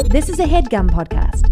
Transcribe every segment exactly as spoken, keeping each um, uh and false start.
This is a HeadGum podcast.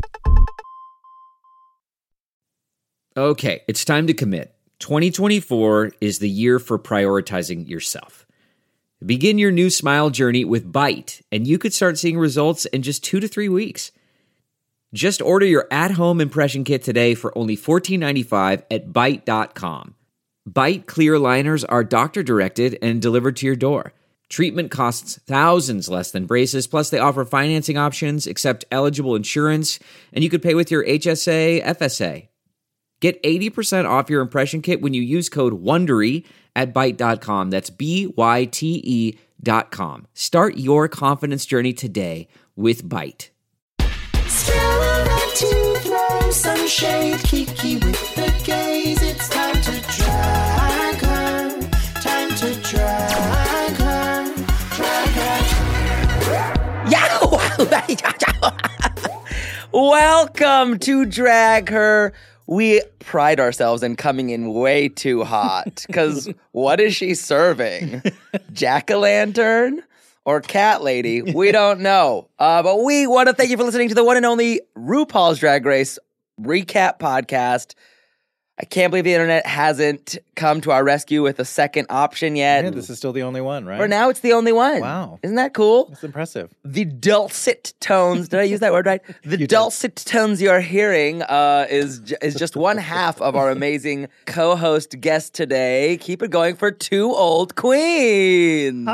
Okay, it's time to commit. twenty twenty-four is the year for prioritizing yourself. Begin your new smile journey with Byte, and you could start seeing results in just two to three weeks. Just order your at-home impression kit today for only fourteen ninety-five at byte dot com. Byte clear liners are doctor-directed and delivered to your door. Treatment costs thousands less than braces, plus they offer financing options, accept eligible insurance, and you could pay with your H S A, F S A. Get eighty percent off your impression kit when you use code WONDERY at byte dot com. That's B Y T E dot com. Start your confidence journey today with Byte. To throw some shade, Kiki with the gaze. It's time to drag her, time to drag her, drag her. Welcome to Drag Her. We pride ourselves in coming in way too hot, because what is she serving? Jack-o'-lantern? Or cat lady, we don't know. Uh, but we want to thank you for listening to the one and only RuPaul's Drag Race recap podcast. I can't believe the internet hasn't come to our rescue with a second option yet. Yeah, this is still the only one, right? For now, it's the only one. Wow. Isn't that cool? That's impressive. The dulcet tones, did I use that word right? The You dulcet tones you're hearing uh, is j- is just one half of our amazing co-host guest today. Keep it going for two old queens.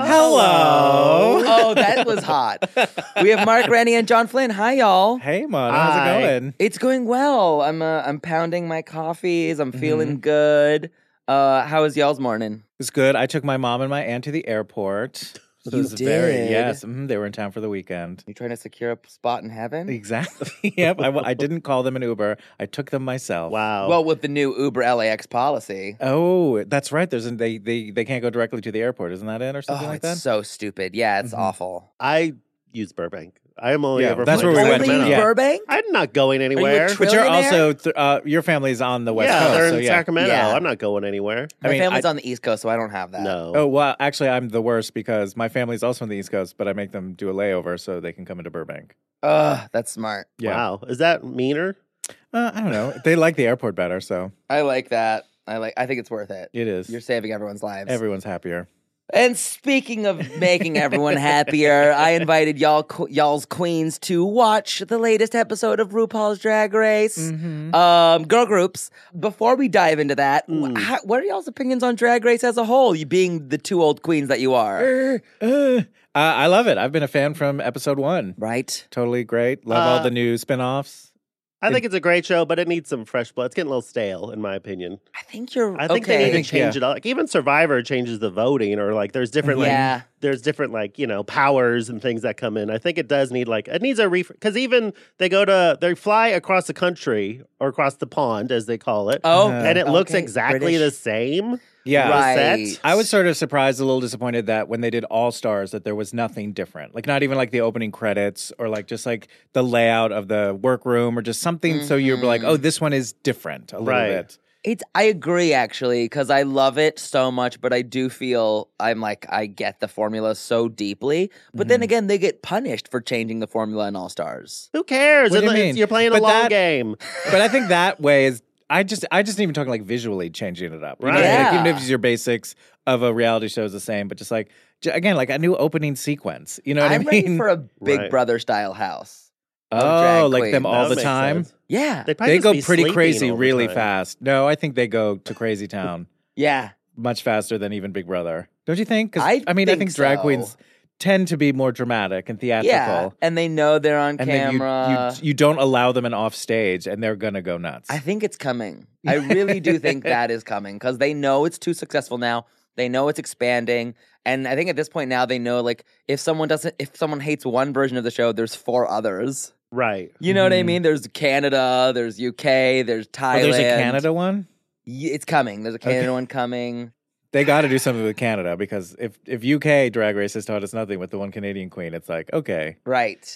Hello. Oh, that was hot. We have Mark Rennie and John Flynn. Hi, y'all. Hey, Mon, how's Hi. it going? It's going well. I'm uh, I'm pounding my coffees. I'm feeling Mm-hmm. good. Uh, how was y'all's morning? It's good. I took my mom and my aunt to the airport. So You it was very, did? yes, mhm, they were in town for the weekend. You trying to secure a spot in heaven? Exactly. Yep. I, w- I didn't call them an Uber. I took them myself. Wow. Well, with the new Uber L A X policy. Oh, that's right. There's an, they they they can't go directly to the airport. Isn't that it or something Oh, like it's that? so stupid. Yeah, it's Mhm. awful. I use Burbank. I am only Yeah, ever that's flying where we to went. Only Sacramento. Yeah. Burbank? I'm not going anywhere. tri- But you're Trillionaire? also th- uh, your family's on the west yeah, coast. they're in so yeah. Sacramento. Yeah. I'm not going anywhere. My I mean, family's I- on the East Coast, so I don't have that. No. Oh, well, actually, I'm the worst because my family's also on the East Coast, but I make them do a layover so they can come into Burbank. Ugh, that's smart. Yeah. Wow. Is that meaner? Uh, I don't know. They like the airport better, so I like that. I like. I think it's worth it. it is. You're saving everyone's lives. Everyone's happier. And speaking of making everyone happier, I invited y'all, y'all's queens to watch the latest episode of RuPaul's Drag Race. Mm-hmm. Um, girl groups. Before we dive into that, Mm. wh- how, what are y'all's opinions on Drag Race as a whole? You being the two old queens that you are, Uh, uh, I love it. I've been a fan from episode one. right? Totally great. Love all Uh, the new spin-offs. I think it's a great show, but it needs some fresh blood. It's getting a little stale, in my opinion. I think you're. I think okay. they need think- to change yeah. it up. Like even Survivor changes the voting, or like there's different like Yeah. there's different like you know powers and things that come in. I think it does need like it needs a ref because even they go to they fly across the country or across the pond as they call it, Oh, and it looks okay, exactly British. the same. Yeah. Right. set. I was sort of surprised, a little disappointed that when they did All Stars, that there was nothing different. Like not even like the opening credits or like just like the layout of the workroom or just something. So you're like, oh, this one is different a little Right. bit. It's. I agree actually because I love it so much, but I do feel I'm like I get the formula so deeply. But then again, they get punished for changing the formula in All Stars. Who cares? What do you It's- mean? You're playing a But long that- game. But I think that way is. I just, I just even talking like visually changing it up. You know what I mean? Right. Like, even Yeah. if it's your basics of a reality show is the same, but just like j- again, like a new opening sequence. You know what I'm I ready mean? for a Big Right. Brother style house. of oh, drag like them queens. all That the makes time. sense. Yeah, They'd probably They just go be pretty sleeping crazy all the really time. fast. No, I think they go to crazy town yeah. much faster than even Big Brother. Don't you think? 'Cause, I I mean, I think think drag so. queens tend to be more dramatic and theatrical. Yeah, and they know they're on And then you, camera. you you don't allow them an off stage, and they're gonna go nuts. I think it's coming. I really do think that is coming because they know it's too successful now. They know it's expanding, and I think at this point now they know like if someone doesn't, if someone hates one version of the show, there's four others. Right. You know what I Mhm. mean? There's Canada, there's U K, there's Thailand. Oh, there's a Canada one. Y- It's coming. There's a Canada Okay. one coming. They got to do something with Canada because if if U K Drag Race has taught us nothing with the one Canadian queen, it's like okay, Right.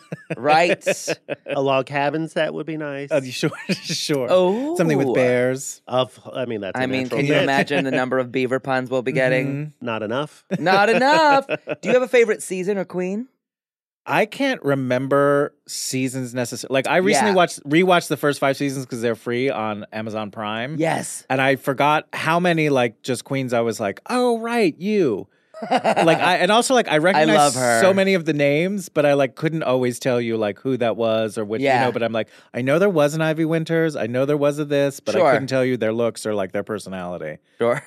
Right. A log cabin set would be nice. uh, sure, sure. Oh. Something with bears. Of, I mean, that's. a I mean, natural can you fit. imagine the number of beaver puns we'll be getting? Mhm. Not enough. Not enough. Do you have a favorite season or queen? I can't remember seasons necessarily. Like I recently Yeah. watched rewatched the first five seasons because they're free on Amazon Prime. Yes. And I forgot how many like just queens I was like, oh right, you. like I and also like I recognize love her. so many of the names, but I like couldn't always tell you like who that was or which Yeah. you know. But I'm like, I know there was an Ivy Winters, I know there was a this, but Sure. I couldn't tell you their looks or like their personality. Sure.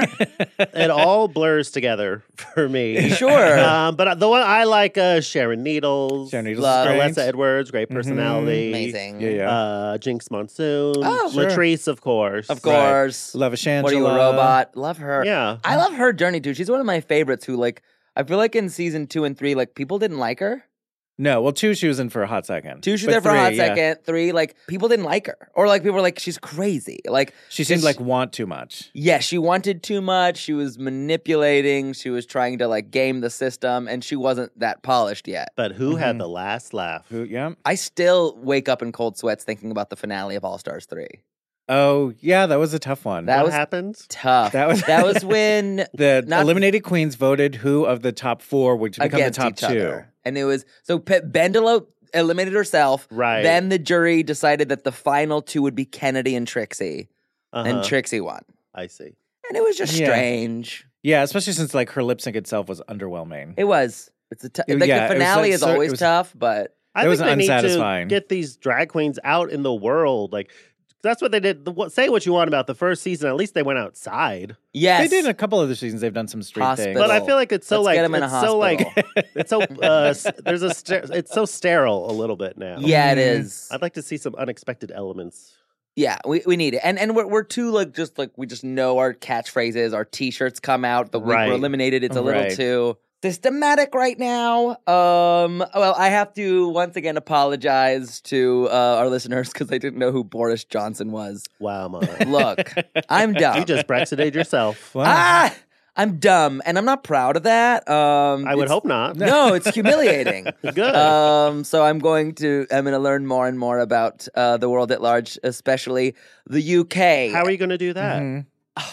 It all blurs together for me. Sure. Um, but the one I like, uh, Sharon Needles, Sharon Needles Love. is great. Alessa Edwards, great personality. Amazing. Yeah, yeah. Uh, Jinx Monsoon, Oh, sure. Latrice, of course. Of course. Love a Shangela. What are you, a robot? Love her. Yeah. I love her journey too. She's one of my favorites who like I feel like in season two and three, like people didn't like her. No, well, two she was in for a hot second. Two, she's But there for a hot three, yeah. second. Three, like people didn't like her. Or like people were like, she's crazy. Like She seemed it's- like want too much. Yeah, she wanted too much. She was manipulating. She was trying to like game the system, and she wasn't that polished yet. But who Mm-hmm. had the last laugh? Who? Yeah. I still wake up in cold sweats thinking about the finale of All Stars three. Oh, yeah, that was a tough one. That what was happened? tough. That was- that was when the not- eliminated queens voted who of the top four would become the against top each two. other. And it was so Pe- Bendela eliminated herself. Right. Then the jury decided that the final two would be Kennedy and Trixie, Uh-huh. and Trixie won. I see. And it was just Yeah. strange. Yeah, especially since like her lip sync itself was underwhelming. It was. It's a t- It- like yeah, it the was finale like is so- it always was- tough, but I It think was they need to unsatisfying. get these drag queens out in the world. Like that's what they did. The, what, say what you want about the first season. At least they went outside. yes, They did in a couple other seasons. They've done some street Hospital. things. But I feel like it's so Let's like get 'em in a it's so like hospital. it's so uh, s- there's a ster- it's so sterile a little bit now. yeah, it Mm. is. I'd like to see some unexpected elements. Yeah, we, we need it, and and we're we're too like just like we just know our catchphrases. Our T-shirts come out the week Right. we're eliminated. It's a little Right. too systematic right now. Um, well, I have to once again apologize to uh, our listeners because they didn't know who Boris Johnson was. Wow, Mom. Look, I'm dumb. You just Brexited yourself. Wow. ah, I'm dumb, and I'm not proud of that. Um, I would it's- hope not. No, it's humiliating. Good. Um, so I'm going to I'm going to learn more and more about uh, the world at large, especially the U K. How are you going to do that? Mhm.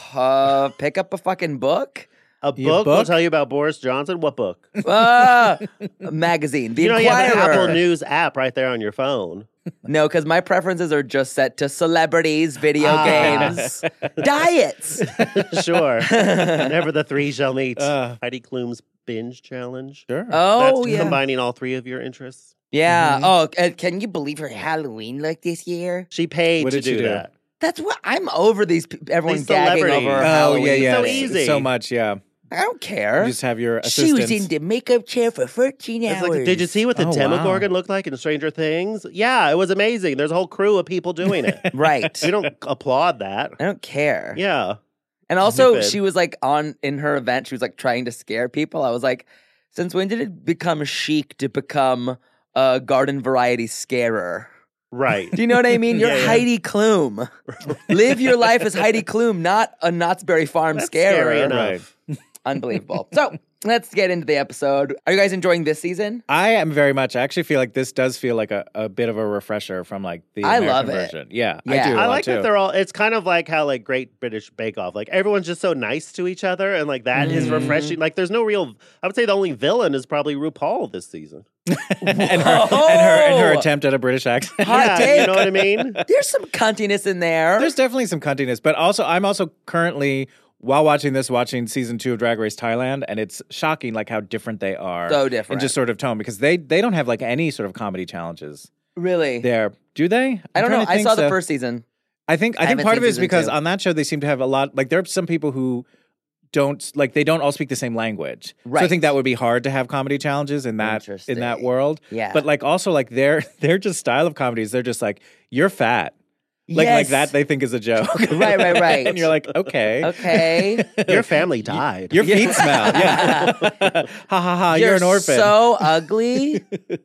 Uh, pick up a fucking book. A Your book, will book? tell you about Boris Johnson. What book? Ah, a magazine. The you know, you have Inquirer. an Apple News app right there on your phone. No, because my preferences are just set to celebrities, video Ah. games, diets. Sure. Never the three shall meet. Uh. Heidi Klum's binge challenge. Sure. Oh That's yeah, combining all three of your interests. yeah. Oh, uh, can you believe her Halloween look this year? She paid What to did she do do? that. That's what I'm over. These pe- everyone These gagging over celebrities. her Oh, Halloween. yeah, yeah. So It's- easy. So much, yeah. I don't care. You just have your She was assistants. in the makeup chair for thirteen It's hours. like, did you see what the Oh, Demogorgon wow. looked like in Stranger Things? Yeah, it was amazing. There's a whole crew of people doing it. Right. We don't applaud that. I don't care. Yeah. And also, Stupid. she was like on in her event. She was like trying to scare people. I was like, since when did it become chic to become a garden variety scarer? Right. Do you know what I mean? You're Yeah, yeah. Heidi Klum. Live your life as Heidi Klum, not a Knott's Berry Farm That's scarer. scary enough. Right. Unbelievable. So let's get into the episode. Are you guys enjoying this season? I am very much. I actually feel like this does feel like a, a bit of a refresher from like the I American love it. version. Yeah, Yeah. I do. a I lot, like too. that they're all. It's kind of like how like Great British Bake Off. Like everyone's just so nice to each other, and like that is Mm-hmm. refreshing. Like there's no real. I would say the only villain is probably RuPaul this season. and her and her and her Whoa! attempt at a British accent. Hot yeah, take. you know what I mean. There's some cuntiness in there. There's definitely some cuntiness, but also I'm also currently while watching this watching season two of Drag Race Thailand, and it's shocking like how different they are. So different. in just sort of tone because they they don't have like any sort of comedy challenges really? there, do they? I don't I'm know. trying to I think saw the so. first season. I think I, I think haven't part seen of it is season because two. on that show they seem to have a lot like there are some people who don't like they don't all speak the same language. So I Right. think that would be hard to have comedy challenges in that in that Interesting. world. Yeah. But like also like their their just style of comedies, they're just like, you're fat. Like Yes. like that they think is a joke. Right, right, right. And you're like, okay. Okay. Your family died. Your feet smell. Yeah. ha ha ha, you're, an orphan. so ugly.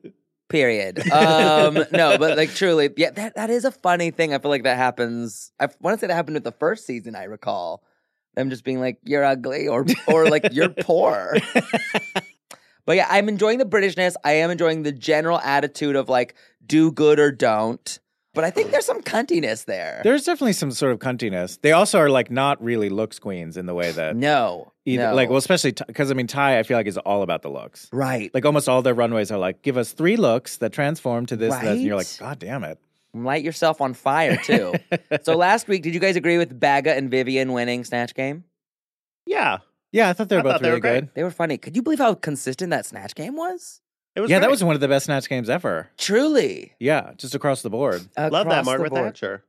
Period. Um, no, but like truly, yeah, that, that is a funny thing. I feel like that happens. I want to say that happened with the first season. I recall them just being like, "You're ugly," or or like, "You're poor." But yeah, I'm enjoying the Britishness. I am enjoying the general attitude of like, do good or don't. But I think there's some cuntiness there. There's definitely some sort of cuntiness. They also are like not really looks queens in the way that no, either, no. like well, especially because I mean Ty, I feel like is all about the looks. right. Like almost all their runways are like, give us three looks that transform to this, that, and you're like, Right? God damn it. Light yourself on fire too. So last week, did you guys agree with Baga and Vivian winning Snatch Game? Yeah. Yeah, I thought they were I both thought they really were great. good. They were funny. Could you believe how consistent that Snatch Game was? It was Yeah, that great. was one of the best Snatch games ever. Truly. Yeah, just across the board. Love that, Across the Margaret board. Thatcher.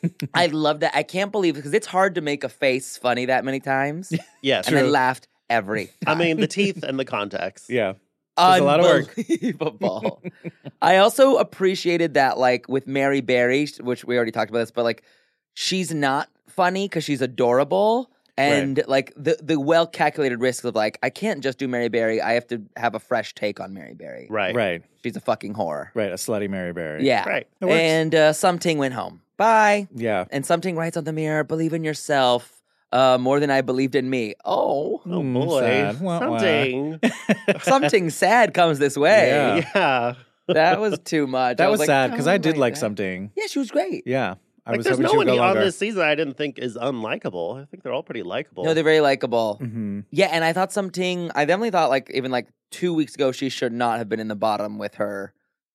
I love that. I can't believe because it's hard to make a face funny that many times. Yes. And I laughed every I time. mean, the teeth and the context. Yeah. There's a lot of work. Unbelievable. I also appreciated that, like with Mary Berry, which we already talked about this, but like she's not funny because she's adorable. And like the the well calculated risks of like, I can't just do Mary Berry. I have to have a fresh take on Mary Berry. Right. Right. She's a fucking whore. Right. A slutty Mary Berry. Yeah. Right. It works. And uh, Something went home. Bye. Yeah. And Something writes on the mirror, believe in yourself uh, more than I believed in me. Oh. Oh, Mm, boy. sad. Wah, wah. Something. Something sad comes this way. Yeah. Yeah. That was too much. That I was, like, sad because I "Don't did write like that." something. Yeah, she was great. Yeah. I Like, was there's hoping no she would one go on longer. this season I didn't think is unlikable. I think they're all pretty likable. No, they're very likable. Mm-hmm. Yeah, and I thought Something, I definitely thought like even like two weeks ago, she should not have been in the bottom with her.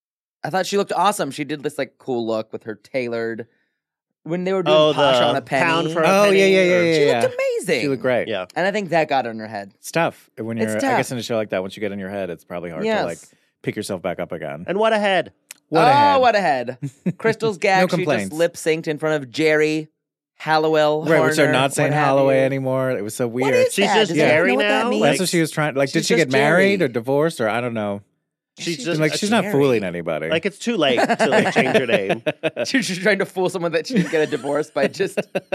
I thought she looked awesome. She did this like cool look with her tailored, when they were doing Oh, Posh the on a penny. pound for a Oh, penny yeah, yeah, yeah, or- yeah, she yeah. looked amazing. She looked great. Yeah. And I think that got in her head. It's tough when you're. It's I tough. guess in a show like that, once you get in your head, it's probably hard Yes. to like pick yourself back up again. And what a head. What oh, a head. what a head. Crystal's gag, she just complaints. lip synced in front of Jerry Hallowell. Right, which are Horner, not saying what have Holloway you. anymore. It was so weird. What is She's that? just Does anyone Jerry know what that now? means? That's Like- what she was trying. Like, She's did she just get married Jerry. or divorced or I don't know? She's She's just Like, a- she's not Jerry. fooling anybody. like it's too late to like change her name. She's just trying to fool someone that she didn't get a divorce by just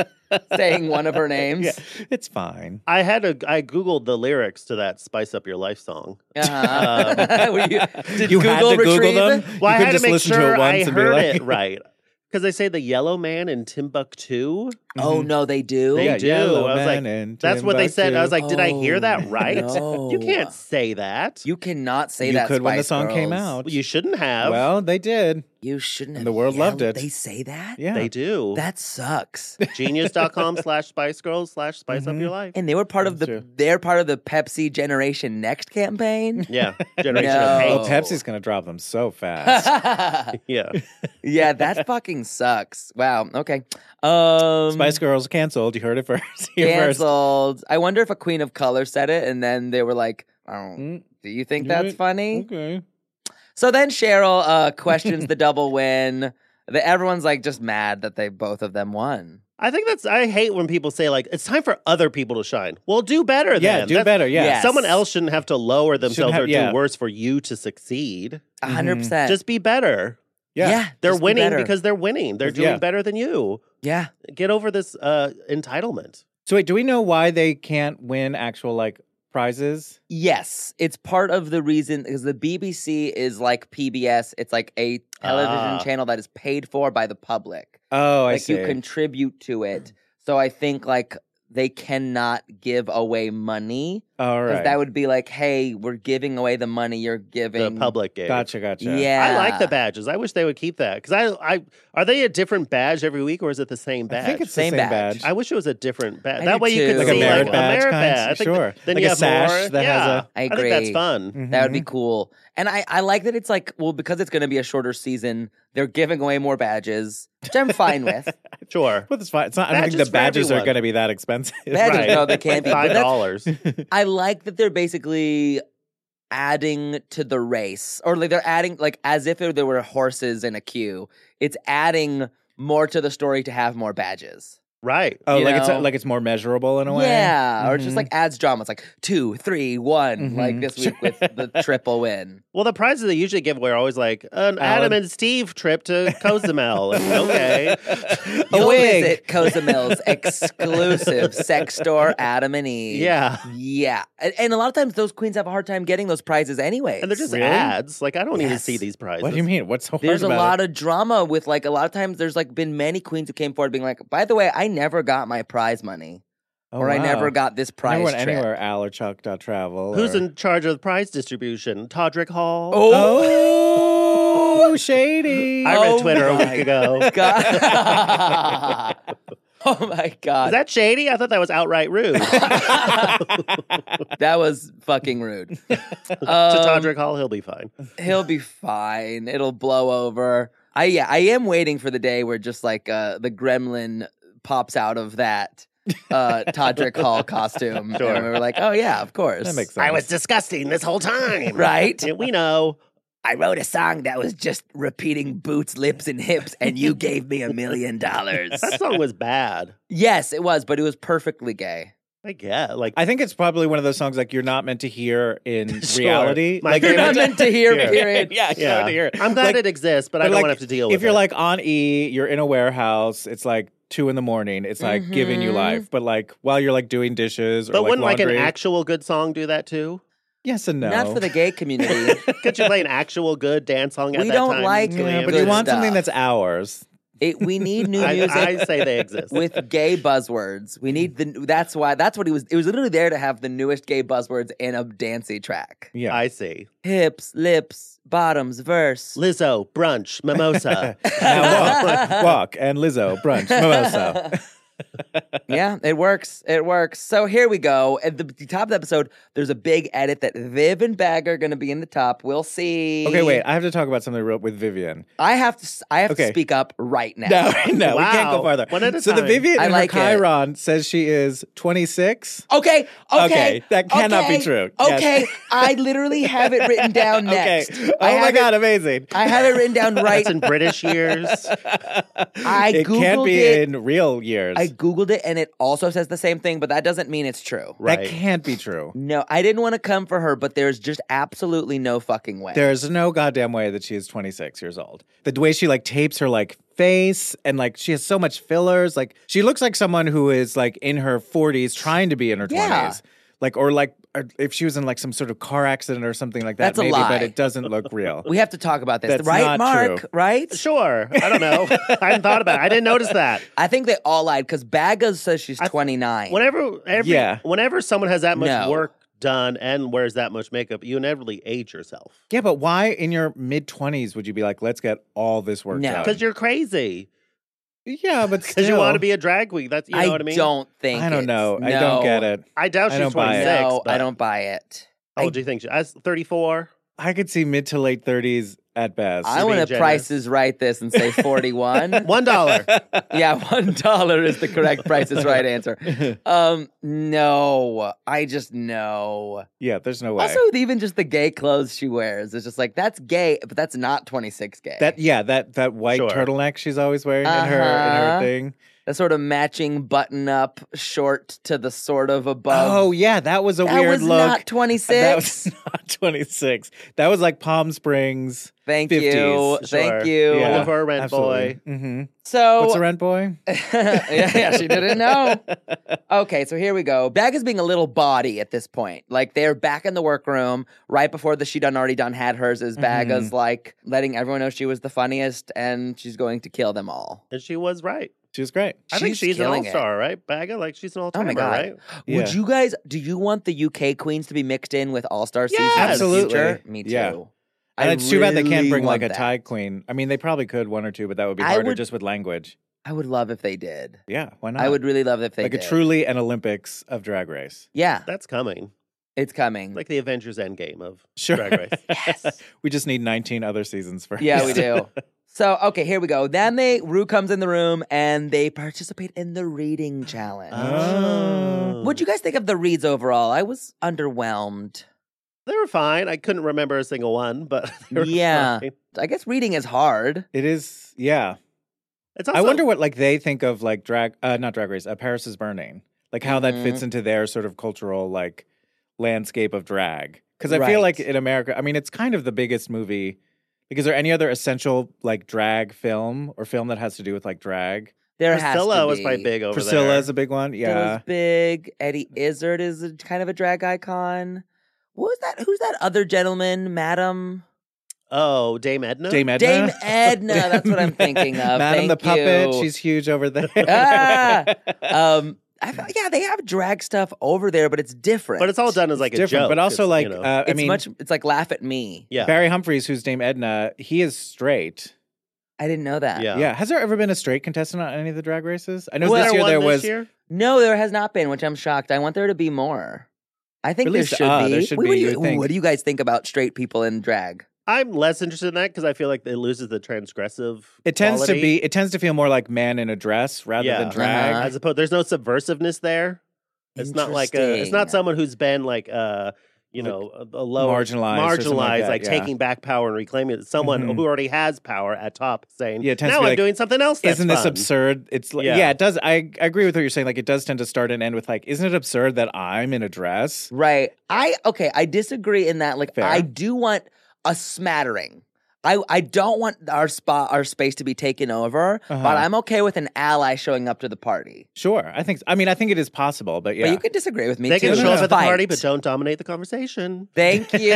saying one of her names. yeah, it's fine. I had a I googled the lyrics to that "Spice Up Your Life" song. Uh-huh. Were you, did You had Google to Google retrieve them? it? Well, I You couldn't had to just make listen to sure it once I and be heard like- it right because they say the Yellow Man in Timbuktu. Oh no, they do. They Yeah, do. Yellow I was like, Man in that's what they said. I was like, did I hear that Oh, right? no. You can't say that. You cannot say You that. could when the Spice song came Girls. out. Well, you shouldn't have. Well, they did. You shouldn't. And have the world loved yelled- it. They say that. Yeah. they do. That sucks. Genius.com slash Spice Girls slash Spice Up Your Life. And they were part of the. That's true. They're part of the Pepsi Generation Next campaign. Yeah, Generation No. of Oh, Hate. Pepsi's gonna drop them so fast. Yeah, Yeah, that fucking sucks. Wow. Okay. Um, Spice Girls canceled. You heard it first. Here first. canceled. I wonder if a Queen of Color said it, and then they were like, "Oh, Mm. do you think Yeah. that's funny?" Okay. So then Cheryl uh, questions the double win. The, everyone's like just mad that they both of them won. I think that's. I hate when people say like it's time for other people to shine. Well, do better. Yeah, then. do That's- better. Yeah. Yes. Someone else shouldn't have to lower themselves have- or yeah. do worse for you to succeed. A hundred percent. Just be better. Yeah. yeah, They're just be winning better. because they're winning. They're doing Yeah. better than you. yeah. Get over this uh, entitlement. So wait, do we know why they can't win actual like prizes? Yes, it's part of the reason because the B B C is like P B S. It's like a television Ah. channel that is paid for by the public. Oh, I Like see. you contribute to it. So I think like they cannot give away money All because right. that would be like, hey, we're giving away the money you're giving. The public gave. Gotcha, gotcha. Yeah, I like the badges. I wish they would keep that because I, I are they a different badge every week or is it the same badge? I think it's Same the same badge. badge. I wish it was a different badge. I That do way you too. could Like see a merit like badge a merit kind? badge. I think Sure. that- then Like you a have sash more. that has yeah, a- I think that's agree. fun. That would Mhm. be cool. And I, I like that it's like, well, because it's going to be a shorter season, they're giving away more badges, which I'm fine with. Sure. But it's fine. It's not. I don't think Badges the for badges are everyone. going to be that expensive. Badges, Right. no, they can't be. But Five that's- dollars. I like that they're basically adding to the race, or like they're adding, like as if there were horses in a queue. It's adding more to the story to have more badges. Right. Oh, You like it's know? like it's more measurable in a way. Yeah, or it's just Mhm. like adds drama. It's like two, three, one, Mhm. like this week with the triple win. Well, the prizes they usually give away are always like an Adam and Steve trip to Cozumel. And, okay. You'll wig. visit Cozumil's exclusive sex store, Adam and Eve. Yeah. Yeah. And, and a lot of times those queens have a hard time getting those prizes anyway. And they're just Really? ads. Like, I don't need to Yes. see these prizes. What do you mean? What's so hard There's a about lot it? of drama with like a lot of times there's like been many queens who came forward being like, by the way, I never got my prize money. Oh, or I wow. never got this I prize never went trip. anywhere. Al or Chuck dot travel. Who's or... in charge of the prize distribution? Todrick Hall? Oh, Oh, so shady. I read Oh Twitter a my week ago. God. Oh my God. Is that shady? I thought that was outright rude. to That was fucking rude. Um, Todrick Hall, he'll be fine. He'll be fine. It'll blow over. I yeah, I am waiting for the day where just like uh, the gremlin pops out of that uh, Todrick Hall costume. Sure. And we're like, oh yeah, of course. That makes sense. I was disgusting this whole time. Right? Yeah, we know. I wrote a song that was just repeating boots, lips, and hips, and you gave me a million dollars. That song was bad. Yes, it was, but it was perfectly gay. I get like I think it's probably one of those songs like you're not meant to hear in Sure. reality. My Like You're not favorite- meant to hear, Yeah. period. yeah, you're not yeah. meant to hear it. I'm glad Like, it exists, but I but, don't like, want to have to deal with if you're it. like on E, you're in a warehouse. It's like two in the morning. It's like giving you life. But like while you're like doing dishes or but like wouldn't like laundry, an actual good song do that too? yes and no. Not for the gay community. Could you play an actual good dance song at We that don't time? like Can we yeah, have but it? you good want something stuff. that's ours. It, we need new I, music I say they exist. with gay buzzwords. We need the. That's why. That's what he was. It was literally there to have the newest gay buzzwords in a dancey track. Yeah. I see. Hips, lips, bottoms, verse. Lizzo, brunch, mimosa. Now walk, walk, and Lizzo, brunch, mimosa. Yeah, it works. It works. So here we go. At the top of the episode, there's a big edit that Viv and Bag are going to be in the top. We'll see. Okay, wait. I have to talk about something real with Vivian. I have to. s- I have Okay. to speak up right now. No, no, we can't Wow. go farther. One at a so the time. Vivian I in like her it. Chiron says she is twenty-six. Okay, okay, Okay, that cannot be okay, true. Yes. Okay, I literally have it written down next. Okay. I Oh my have God, it, amazing. I have it written down right. That's in British years. I it googled can't be it. in real years. I googled it, and it also says the same thing, but that doesn't mean it's true. Right. That can't be true. No, I didn't want to come for her, but there's just absolutely no fucking way. There's no goddamn way that she is twenty-six years old. The way she like tapes her like face and like she has so much fillers. Like she looks like someone who is like in her forties trying to be in her Yeah. twenties. Like or like or if she was in like some sort of car accident or something like that, That's a maybe, lie. but it doesn't look real. We have to talk about this, That's right, not Mark? true. Right? Sure. I don't know. I hadn't thought about it. I didn't notice that. I think they all lied because Baga says she's twenty-nine. Whenever, every, Yeah. whenever someone has that much No. work done and wears that much makeup, you inevitably age yourself Yeah, but why in your mid twenties would you be like, let's get all this work No. done? because you're crazy. Yeah, but Because you still. want to be a drag queen. That's you know I what I mean. don't think. I don't it's- know. I no. don't get it. I doubt I she's don't buy it. twenty-six. No, but I don't buy it. How old do you think she? I was thirty-four. I could see mid to late thirties at best. I being want to generous. prices right this and say forty-one. One dollar. Yeah, one dollar is the correct Price is Right answer. Um, no, I just no. Yeah, there's no way. Also, even just the gay clothes she wears, it's just like that's gay, but that's not twenty-six gay. that yeah, that that white Sure. turtleneck she's always wearing in her in Uh-huh. her thing. that sort of matching button-up short to the sort of above. Oh yeah, that was a that weird was look. not twenty-six. That was not twenty-six. That was like Palm Springs. Thank fifties. you, thank Sure. you. Yeah. Of her rent absolutely. boy. Mm-hmm. So What's a rent boy? yeah, yeah, she didn't know. Okay, so here we go. Bag is being a little bawdy at this point. Like they're back in the workroom right before the She Done Already Done had hers. Is Baga's like letting everyone know she was the funniest and she's going to kill them all. And she was right. She was great. I think She's she's an killing it. all-star, right? Baga, like she's an Oh all-timer, my god! right? Yeah. Would you guys? Do you want the U K queens to be mixed in with All Star seasons? Yes. in the Absolutely. future? Me too. Yeah. I And it's too bad they can't really bring like a want that. Thai queen. I mean, they probably could one or two, but that would be I harder would- just with language. I would love if they did. Yeah, why not? I would really love if they like did. a truly an Olympics of Drag Race. Yeah, That's coming. it's coming. Like the Avengers Endgame of Sure. Drag Race. Yes. We just need nineteen other seasons first. Yeah, we do. So, okay, here we go. Then they Rue comes in the room and they participate in the reading challenge. Oh. What'd you guys think of the reads overall? I was underwhelmed. They were fine. I couldn't remember a single one, but they were Yeah. fine. I guess reading is hard. It is, yeah. It's also, I wonder what like they think of like drag, uh, not Drag Race, uh, Paris is Burning. Like how that Mhm. fits into their sort of cultural like landscape of drag. Because I Right. feel like in America, I mean, it's kind of the biggest movie. Like, is there any other essential like drag film or film that has to do with like drag? There has Priscilla to was be. probably big over Priscilla there. is a big one. Priscilla's Yeah. big. Eddie Izzard is a, kind of a drag icon. What was that? Who's that other gentleman? Madam? Oh, Dame Edna? Dame Edna. Dame Edna. That's what I'm thinking of. Madam Thank the Puppet. you. She's huge over there. Ah! Um, I feel, yeah, they have drag stuff over there, but it's different. But it's all done as like a different, joke. but also It's, like you know, uh, I It's mean, much. It's like laugh at me. yeah. Barry Humphries, who's named Edna, he is straight. I didn't know that. Yeah. Yeah. Has there ever been a straight contestant on any of the drag races? I know Was this there year one there this was. year? No, there has not been, which I'm shocked. I want there to be more. I think At there least, should uh, be. there should What be, do you you, think. what do you guys think about straight people in drag? I'm less interested in that because I feel like it loses the transgressive. It tends quality. to be. It tends to feel more like man in a dress rather Yeah. than drag. Uh-huh. As opposed, there's no subversiveness there. It's not like a. It's Interesting. not someone who's been like uh you know a, a low Marginalized or something like marginalized, that, like yeah. taking back power and reclaiming it. It's someone Mhm. who already has power at top, saying, Yeah, it tends "Now to be I'm like, doing something else." That's Isn't this fun." absurd? It's like, yeah. Yeah. it does. I, I agree with what you're saying. Like, it does tend to start and end with like, isn't it absurd that I'm in a dress? Right. I okay. I disagree in that. Like, Fair. I do want a smattering. I I don't want our spot, our space to be taken over. Uh-huh. But I'm okay with an ally showing up to the party. Sure, I think. I mean, I think it is possible, but yeah, But you can disagree with me. They too. can show Just up at the fight. party, but don't dominate the conversation. Thank you.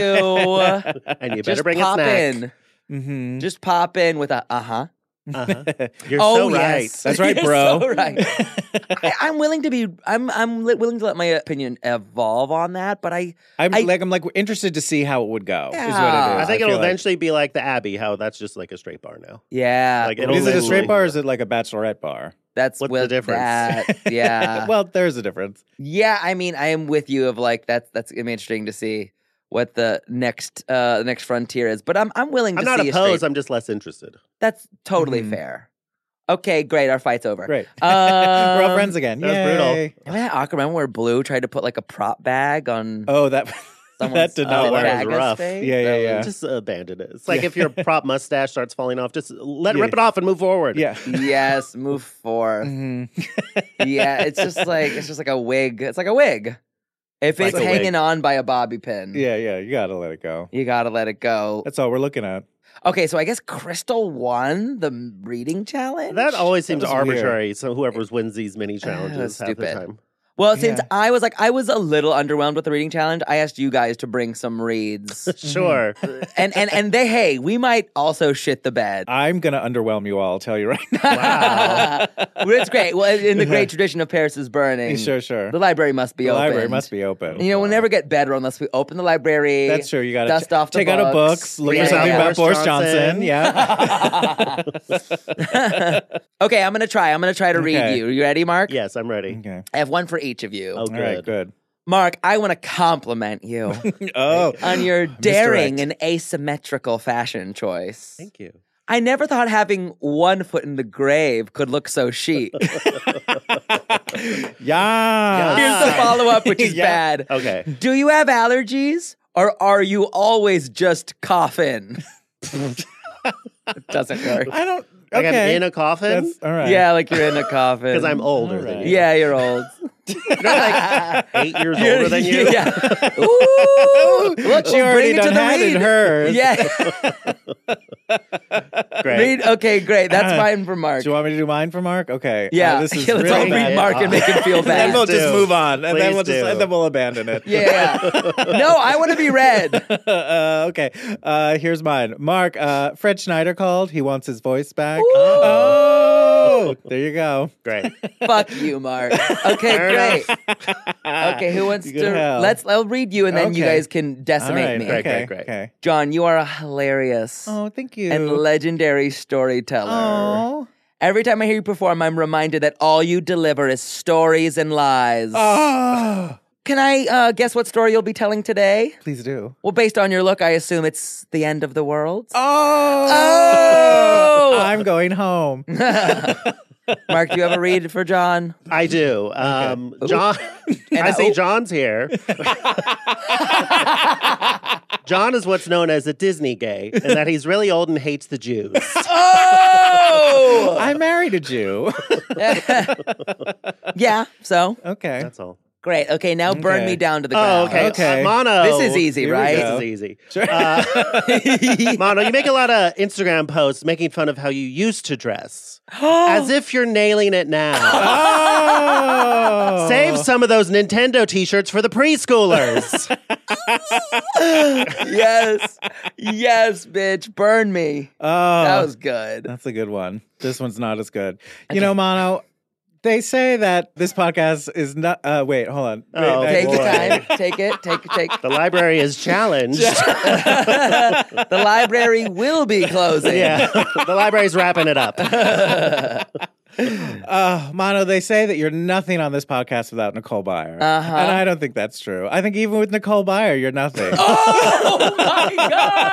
And you better Just bring a pop snack. in. hmm Just pop in with a uh huh. Uh-huh. You're Oh so right. yes, That's right, You're bro. so right. I, I'm willing to be. I'm. I'm li- willing to let my opinion evolve on that. But I. I'm I- like, I'm like interested to see how it would go. Is what it is. Yeah. I think feel it'll like- eventually be like the Abbey, how that's just like a straight bar now. Yeah. Like, it'll Is it a straight literally- bar or is it like a bachelorette bar? That's What's with the difference? That, yeah. well, there's a difference. Yeah, I mean, I am with you. Of like that's that's gonna be interesting to see what the next uh the next frontier is. But I'm I'm willing to I'm not see a opposed. straight- I'm just less interested. That's totally Mhm. fair. Okay, great. Our fight's over. Great. We're all Um, friends again. that was brutal. Yay. Remember that awkward moment where Blue tried to put like a prop bag on Oh, that that someone's did Oh, not that work. was Baga's rough. face? Yeah, yeah, That yeah. was- Just abandon it. It's like if your prop mustache starts falling off, just let Yeah. rip it off and move forward. Yeah. Yes, move forth. Mhm. Yeah, it's just like it's just like a wig. It's like a wig. If Like it's a wig. hanging on by a bobby pin, Yeah, yeah. You gotta let it go. you gotta let it go. That's all we're looking at. Okay, so I guess Crystal won the reading challenge. That always seems was weird. arbitrary. So whoever wins these mini challenges half the stupid. time. Well, since Yeah. I was like, I was a little underwhelmed with the reading challenge. I asked you guys to bring some reads, Sure. and and and they, hey, we might also shit the bed. I'm gonna underwhelm you all. I'll tell you right now. Wow. Well, it's great. Well, in the great tradition of Paris is Burning, Sure, sure. the library must be The open. library must be open. You know, we'll never get better unless we open the library. That's true. You gotta dust ch- off the take out a book, books. look Yeah, for something yeah. about Boris Boris Johnson. Johnson. Yeah. Okay, I'm gonna try. I'm gonna try to read Okay. you. You ready, Mark? Yes, I'm ready. okay. I have one for each of you. Oh, All good. right. Good. Mark, I want to compliment you Oh, on your daring Misdirect. and asymmetrical fashion choice. Thank you. I never thought having one foot in the grave could look so chic. yeah. Here's the follow up, which is Yeah. bad. Okay. Do you have allergies or are you always just coughing? It doesn't work. I don't. Like Okay. I'm in a coffin That's all right. Yeah, like you're in a coffin. because I'm older All than right. you. Yeah, you're old. like eight years You're- older than you. Yeah. Ooh, look, She we'll already bring it to done the had it read. hers. Yeah. Great. Read. Okay, great. That's mine for Mark. Do you want me to do mine for Mark? Okay. Yeah. Uh, this is Yeah, let's really all read bad. Mark and make him feel And then bad. we'll just do. move on, and then Please we'll just do. and then we'll abandon it. Yeah. No, I want to be read. uh, okay. Uh, here's mine. Mark. Uh, Fred Schneider called. He wants his voice back. Ooh. Oh, there you go. Great. Fuck you, Mark. Okay, Fair great. Okay, who wants Good to? hell. Let's. I'll read you, and then you Okay. guys can decimate All right. me. Great, okay. great, great. Okay. John, you are a hilarious Oh, thank you. and legendary storyteller. Oh. Every time I hear you perform, I'm reminded that all you deliver is stories and lies. Oh. Can I uh, guess what story you'll be telling today? Please do. Well, based on your look, I assume it's the end of the world. Oh. Oh! I'm going home. Mark, do you have a read for John? I do. Um, John, And I I- see oh. John's here. John is what's known as a Disney gay, and that he's really old and hates the Jews. Oh! I married a Jew. Yeah, so Okay. That's all. great. Okay, now burn Okay. me down to the Oh, ground. okay. Okay. Uh, Mono. This is easy, Here we right? go. This is easy. Sure. Uh, Mono, you make a lot of Instagram posts making fun of how you used to dress, as if you're nailing it now. Oh. Save some of those Nintendo T-shirts for the preschoolers. Yes. Yes, bitch. Burn me. Oh. That was good. That's a good one. This one's not as good. You know, Mono, They say that this podcast is not. Uh, wait, hold on. Wait, Oh, that- Take your boy. time. Take it. Take take. The library is challenged. The library will be closing. Yeah, the library's wrapping it up. Uh, Mono, they say that you're nothing on this podcast without Nicole Byer. Uh-huh. And I don't think that's true. I think even with Nicole Byer, you're nothing. Oh my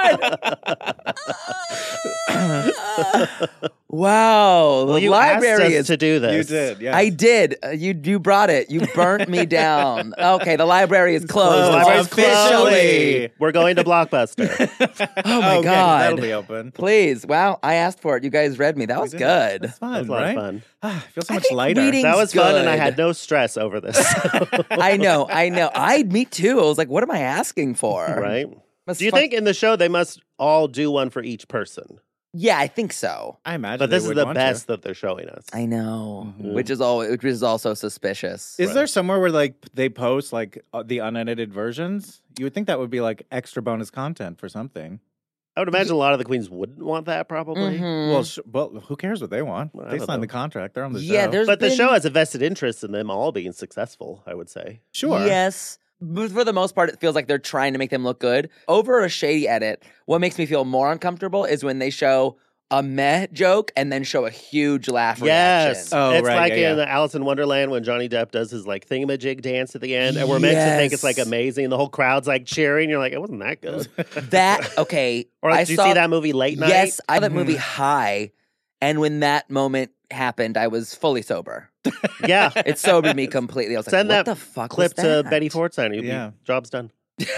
god! Wow, the Well, you library asked us is. to do this. You did, yes. I did. Uh, you you brought it. You burnt me down. Okay, the library is closed. The library's Officially. closed. We're going to Blockbuster. Oh my Okay, god! that'll be open. Please, wow! I asked for it. You guys read me. That was good. That's fun, That was a lot right? of fun. Ah, I feel so I much think lighter. reading- That was fun, and I good. had no stress over this. I know. I know. I me too. I was like, what am I asking for? Right? Must Do you fuck- think in the show they must all do one for each person? Yeah, I think so. I imagine. But this they is would the want best to. that they're showing us. I know, Mhm. which is all, which is also suspicious. Is there somewhere where like they post like uh, the unedited versions? You would think that would be like extra bonus content for something. I would imagine a lot of the queens wouldn't want that, probably. Mhm. Well, sh- well, who cares what they want? I They don't signed know. the contract. They're on the Yeah, show. there's But the been- show has a vested interest in them all being successful, I would say. sure. Yes. But for the most part, it feels like they're trying to make them look good. Over a shady edit, what makes me feel more uncomfortable is when they show a meh joke and then show a huge laugh Yes. reaction. Oh, it's right, like yeah, in yeah. Alice in Wonderland when Johnny Depp does his like thingamajig dance at the end, and we're meant to think it's like Yes. amazing. The whole crowd's like cheering. You're like, it wasn't that good. That, okay. Or I did you saw, see that movie Late Night? Yes, I saw that movie High. And when that moment happened, I was fully sober. Yeah. It sobered me completely. I was Send like, what that the fuck Clip was to that? Betty Fortson. You'll be- Yeah. Job's done.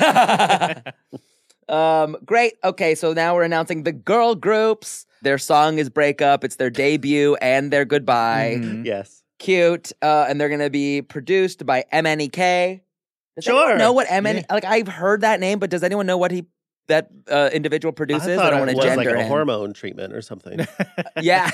um, great. Okay, so now we're announcing the girl groups. Their song is Break Up. It's their debut and their goodbye. Mhm. Yes. Cute. Uh, and they're going to be produced by M N E K. Does anyone Sure. know what M N E Yeah. Like, I've heard that name, but does anyone know what he that uh, individual produces? I thought don't it want to was gender like a him. hormone treatment or something. Yeah.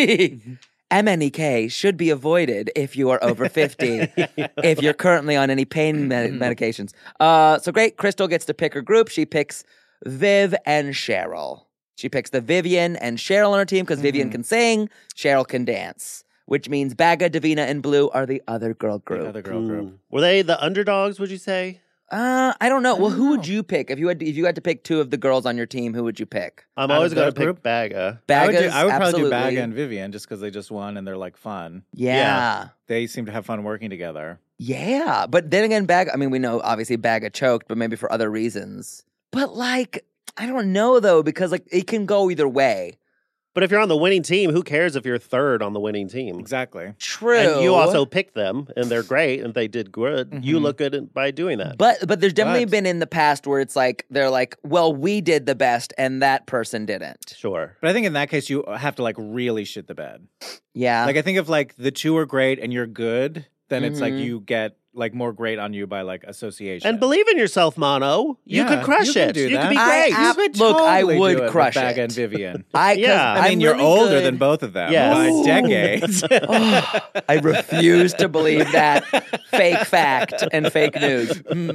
M N E K should be avoided if you are over fifty, if you're currently on any pain med- medications. Uh, so great. Crystal gets to pick her group. She picks Viv and Cheryl. She picks the Vivian and Cheryl on her team because Vivian can sing, Cheryl can dance, which means Baga, Davina, and Blue are the other girl group. The other girl group. Mm. Were they the underdogs, would you say? Uh, I don't know. Well, don't who would know. you pick if you had to, if you had to pick two of the girls on your team? Who would you pick? I'm Out always of going to that pick group? Baga. I would, do, Baga's I would probably absolutely. do Baga and Vivian just because they just won and they're like fun. yeah. Yeah. They seem to have fun working together. Yeah, but then again, Bag. I mean, we know obviously Baga choked, but maybe for other reasons. But like, I don't know though, because like it can go either way. But if you're on the winning team, who cares if you're third on the winning team? Exactly. True. And you also picked them, and they're great, and they did good. You Mhm. look good in- by doing that. But but there's definitely But- been in the past where it's like they're like, well, we did the best, and that person didn't. Sure. But I think in that case, you have to like really shit the bed. Yeah. Like I think if like the two are great and you're good, then it's like Mhm. you get like more great on you by like association. And believe in yourself, Mono. You Yeah, could crush you can it. do you that. could be I great. ab- you could Look, I totally would do it with crush Baga it. and Vivian. I, 'cause Yeah. I I'm mean, you're really older good. than both of them Yes. by Ooh. decades. Oh, I refuse to believe that fake fact and fake news. Mm.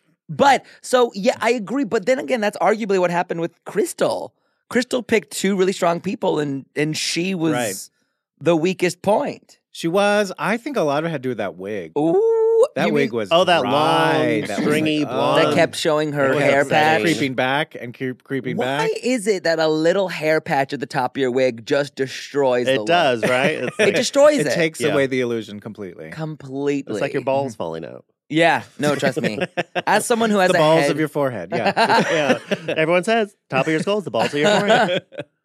But so yeah, I agree. But then again, that's arguably what happened with Crystal. Crystal picked two really strong people, and and she was Right. the weakest point. She was. I think a lot of it had to do with that wig. Ooh, That you wig mean- was Oh, that dry. long, That was stringy like, blonde. oh. that kept showing her It was hair upsetting. patch. creeping back and keep creeping Why back. is it that a little hair patch at the top of your wig just destroys the It look? does, right? It's It like, destroys it, It takes Yeah. away the illusion completely. completely. it's like your balls falling out. Yeah, no, trust me. As someone who has The a balls head, of your forehead. Yeah. Yeah. Everyone says top of your skull is the balls of your forehead.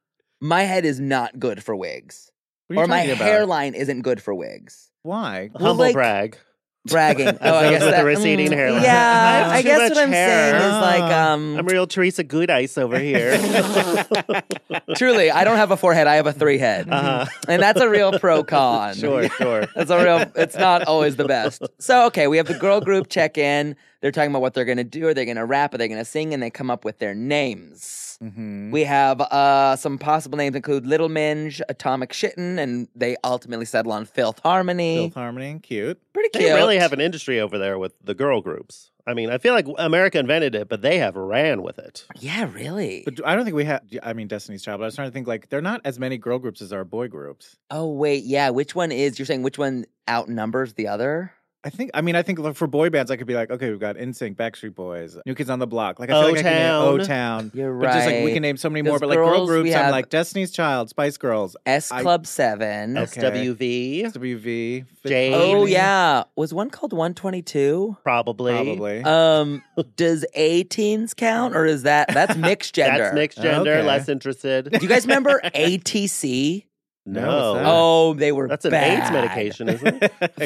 my head is not good for wigs, What are you or my talking about? hairline isn't good for wigs. Why? Well, Humble like- brag. Bragging. Oh, I Those guess with the that, receding mm, hairline. I Yeah, have I too guess much what I'm hair. saying is like, Ah. um, I'm real Teresa Goodice over here. truly, I don't have a forehead. I have a three head, Uh-huh. and that's a real pro con. Sure, sure. That's a real, it's not always the best. So, okay, we have the girl group check in. They're talking about what they're going to do. Are they going to rap? Are they going to sing? And they come up with their names. groups. Mhm. We have uh, some possible names include Little Minge, Atomic Shitten, and they ultimately settle on Filth Harmony. Filth Harmony, cute. Pretty They cute. really have an industry over there with the girl groups. I mean, I feel like America invented it, but they have ran with it. Yeah, really. But I don't think we have. I mean, Destiny's Child. But I was trying to think like there are not as many girl groups as there are boy groups. oh, wait. Yeah. Which one is, you're saying which one outnumbers the other? I think. I mean, I think like, for boy bands, I could be like, okay, we've got N Sync, Backstreet Boys, New Kids on the Block. Like I feel like I can name O-Town. O-Town. You're But just like we right. can name so many more. 'Cause But like girl girls, we groups, I'm have- like Destiny's Child, Spice Girls, S I- Club seven. Okay. S W V, S W V, Fifth Jade. Oh, Harmony. yeah. Was one called one twenty-two? probably. Probably. Um, does A-teens count, or is that, that's mixed gender? That's mixed gender, Okay. less interested. Do you guys remember A T C? No, No. what's that? Oh, they were That's an bad. AIDS medication, isn't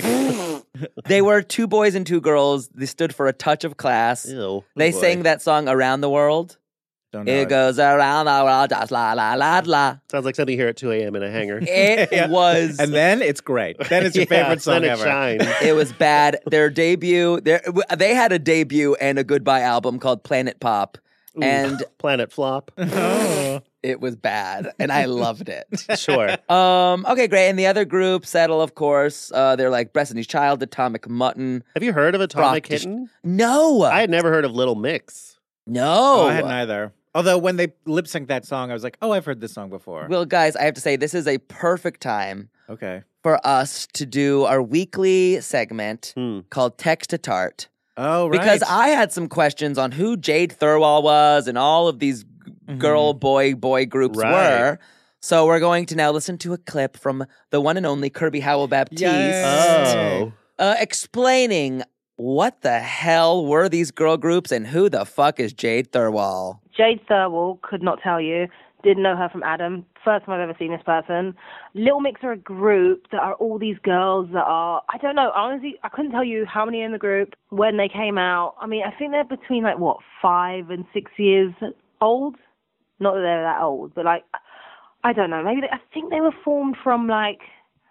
it? They were two boys and two girls. They stood for a touch of class. Ew. They boy. sang that song "Around the World." Don't know It goes around the world, just la la la la. Sounds like something you hear at two a.m. in a hangar. It Yeah. was. And then it's great. Then it's your Yeah, favorite song then it ever. shines. It was bad. Their debut. Their, they had a debut and a goodbye album called Planet Pop, and Planet Flop. Oh. it was bad, and I loved it. Sure. Um. Okay, great. And the other group, Settle, of course. Uh, they're like Destiny's Child, Atomic Mutton. Have you heard of Atomic Rock- Kitten? No, I had never heard of Little Mix. no. Oh, I hadn't either. Although when they lip synced that song, I was like, oh, I've heard this song before. Well, guys, I have to say this is a perfect time okay. for us to do our weekly segment Hmm. called Text to Tart. Oh, right. Because I had some questions on who Jade Thirlwall was and all of these girl, boy, boy groups Right. were. So we're going to now listen to a clip from the one and only Kirby Howell Baptiste Yay. Oh. uh, explaining what the hell were these girl groups and who the fuck is Jade Thirlwall. Jade Thirlwall, could not tell you. Didn't know her from Adam. First time I've ever seen this person. Little Mix are a group that are all these girls that are, I don't know, honestly, I couldn't tell you how many in the group, when they came out. I mean, I think they're between like, what, five and six years old? Not that they're that old, but like, I don't know. Maybe they, I think they were formed from like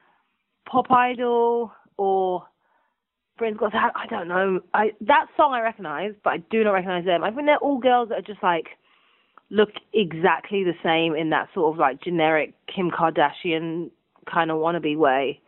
Pop Idol or Britain's Got Talent. I don't know. I, that song I recognize, but I do not recognize them. I think they're all girls that are just like, look exactly the same in that sort of like generic Kim Kardashian kind of wannabe way.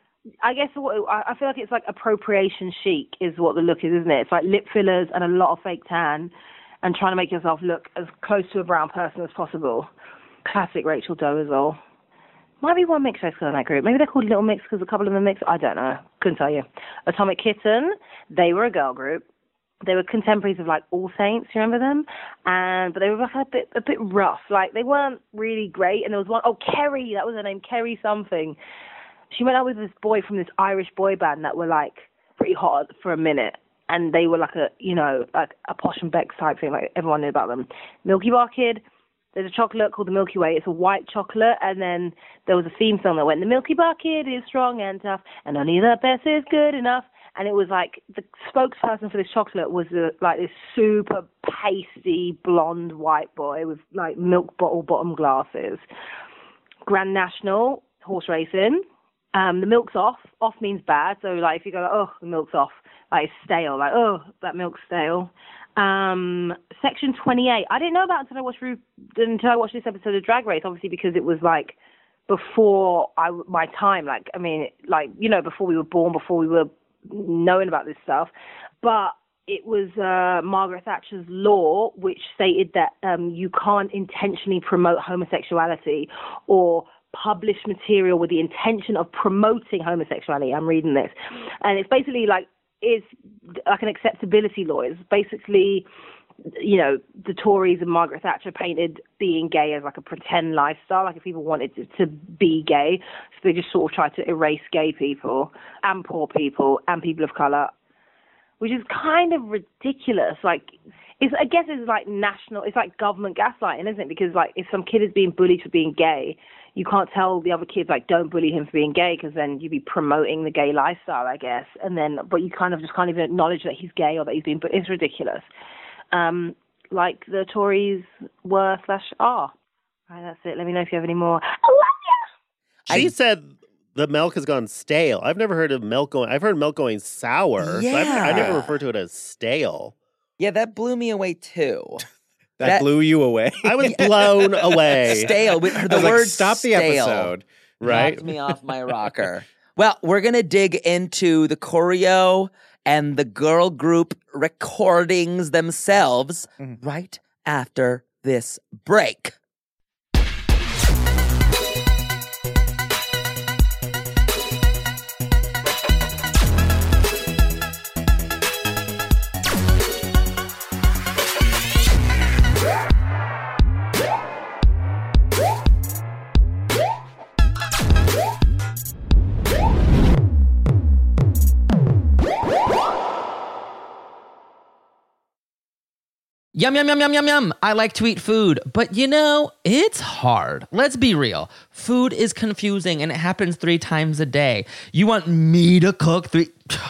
I guess what, I I feel like it's like appropriation chic is what the look is, isn't it? It's like lip fillers and a lot of fake tan and trying to make yourself look as close to a brown person as possible. Classic Rachel Dolezal. Might be one mixed race girl in that group. Maybe they're called Little Mix because a couple of them are mixed. I don't know. Couldn't tell you. Atomic Kitten, they were a girl group. They were contemporaries of like All Saints, you remember them? And but they were like a bit a bit rough. Like they weren't really great. And there was one oh Kerry, that was her name, Kerry something. She went out with this boy from this Irish boy band that were like pretty hot for a minute. And they were like a you know, like a Posh and Bex type thing, like everyone knew about them. Milky Bar Kid, there's a chocolate called the Milky Way. It's a white chocolate, and then there was a theme song that went, the Milky Bar Kid is strong and tough, and only the best is good enough. And it was like the spokesperson for this chocolate was a, like this super pasty blonde white boy with like milk bottle bottom glasses. Grand National, horse racing. Um, the milk's off. Off means bad. So like if you go, like, oh, the milk's off, like it's stale, like oh, that milk's stale. Um, Section twenty-eight. I didn't know about it until I watched until I watched this episode of Drag Race. Obviously because it was like before I my time. Like I mean, like you know, before we were born, before we were knowing about this stuff, but it was uh, Margaret Thatcher's law which stated that um, you can't intentionally promote homosexuality or publish material with the intention of promoting homosexuality. I'm reading this, and it's basically like it's like an acceptability law. It's basically, you know, the Tories and Margaret Thatcher painted being gay as like a pretend lifestyle, like if people wanted to, to be gay, so they just sort of tried to erase gay people and poor people and people of colour, which is kind of ridiculous. Like, it's, I guess it's like national, it's like government gaslighting, isn't it? Because like if some kid is being bullied for being gay, you can't tell the other kids like don't bully him for being gay because then you'd be promoting the gay lifestyle, I guess. And then, but you kind of just can't even acknowledge that he's gay or that he's being, but it's ridiculous. Um, like the Tories were slash are. All right, that's it. Let me know if you have any more. I love you. She said the milk has gone stale. I've never heard of milk going. I've heard milk going sour. So I've, I never Yeah. refer to it as stale. Yeah, that blew me away too. That, That- blew you away. I was blown away. Stale. We- The I was like, word stop the stale episode. Right? knocked me off my rocker. Well, we're going to dig into the choreo and the girl group recordings themselves Mm-hmm. right after this break. Yum, yum, yum, yum, yum, yum. I like to eat food, but you know, it's hard. Let's be real. Food is confusing and it happens three times a day. You want me to cook three?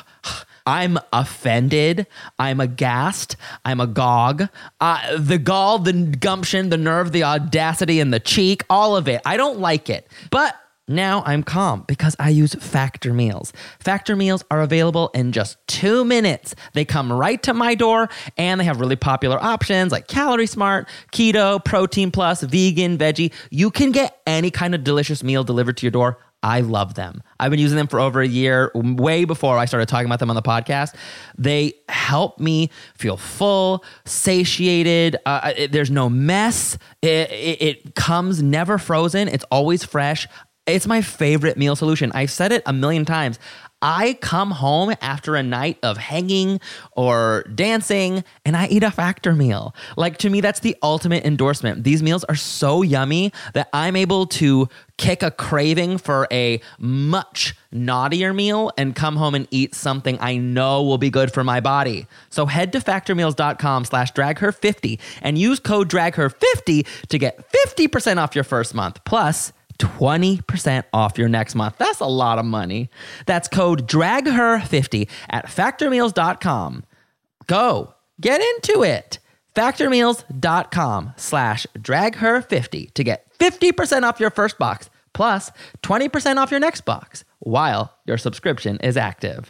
I'm offended. I'm aghast. I'm agog. Uh, the gall, the gumption, the nerve, the audacity, and the cheek, all of it. I don't like it. But now I'm calm because I use Factor meals. Factor meals are available in just two minutes. They come right to my door and they have really popular options like Calorie Smart, Keto, Protein Plus, Vegan, Veggie. You can get any kind of delicious meal delivered to your door. I love them. I've been using them for over a year, way before I started talking about them on the podcast. They help me feel full, satiated. Uh, it, there's no mess. It, it, it comes never frozen. It's always fresh. It's my favorite meal solution. I've said it a million times. I come home after a night of hanging or dancing and I eat a Factor meal. Like, to me, that's the ultimate endorsement. These meals are so yummy that I'm able to kick a craving for a much naughtier meal and come home and eat something I know will be good for my body. So head to factormeals.com slash dragher50 and use code dragher fifty to get fifty percent off your first month. Plus, twenty percent off your next month. That's a lot of money. That's code dragher fifty at factormeals dot com. Go. Get into it. factormeals.com slash dragher50 to get fifty percent off your first box plus twenty percent off your next box while your subscription is active.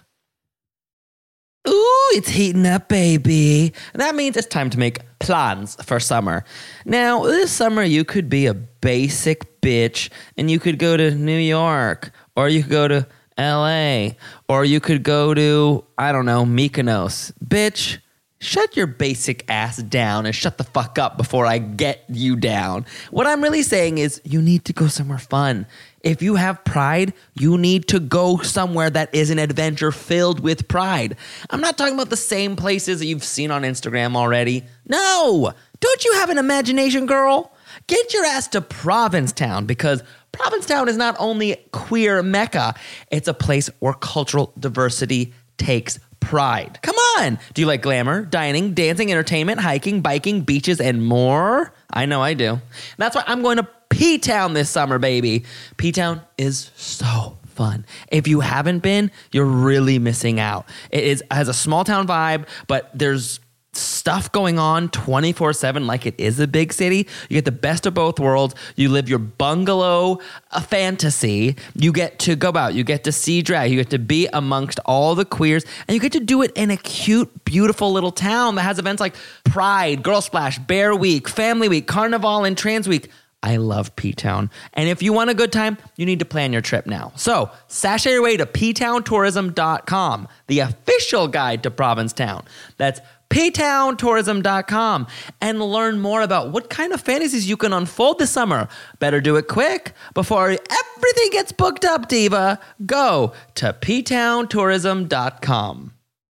Ooh, it's heating up, baby. That means it's time to make plans for summer. Now, this summer, you could be a basic bitch and you could go to New York, or you could go to L A, or you could go to, I don't know, Mykonos. Bitch, shut your basic ass down and shut the fuck up before I get you down. What I'm really saying is you need to go somewhere fun. If you have pride, you need to go somewhere that is an adventure filled with pride. I'm not talking about the same places that you've seen on Instagram already. No! Don't you have an imagination, girl? Get your ass to Provincetown, because Provincetown is not only queer mecca, it's a place where cultural diversity takes pride. Come on! Do you like glamour, dining, dancing, entertainment, hiking, biking, beaches, and more? I know I do. That's why I'm going to P-Town this summer, baby. P-Town is so fun. If you haven't been, you're really missing out. It is has a small town vibe, but there's stuff going on twenty-four seven like it is a big city. You get the best of both worlds. You live your bungalow a fantasy. You get to go out. You get to see drag. You get to be amongst all the queers, and you get to do it in a cute, beautiful little town that has events like Pride, Girl Splash, Bear Week, Family Week, Carnival, and Trans Week. I love P-Town. And if you want a good time, you need to plan your trip now. So, sashay your way to p town tourism dot com, the official guide to Provincetown. That's p town tourism dot com, and learn more about what kind of fantasies you can unfold this summer. Better do it quick before everything gets booked up, diva. Go to p town tourism dot com.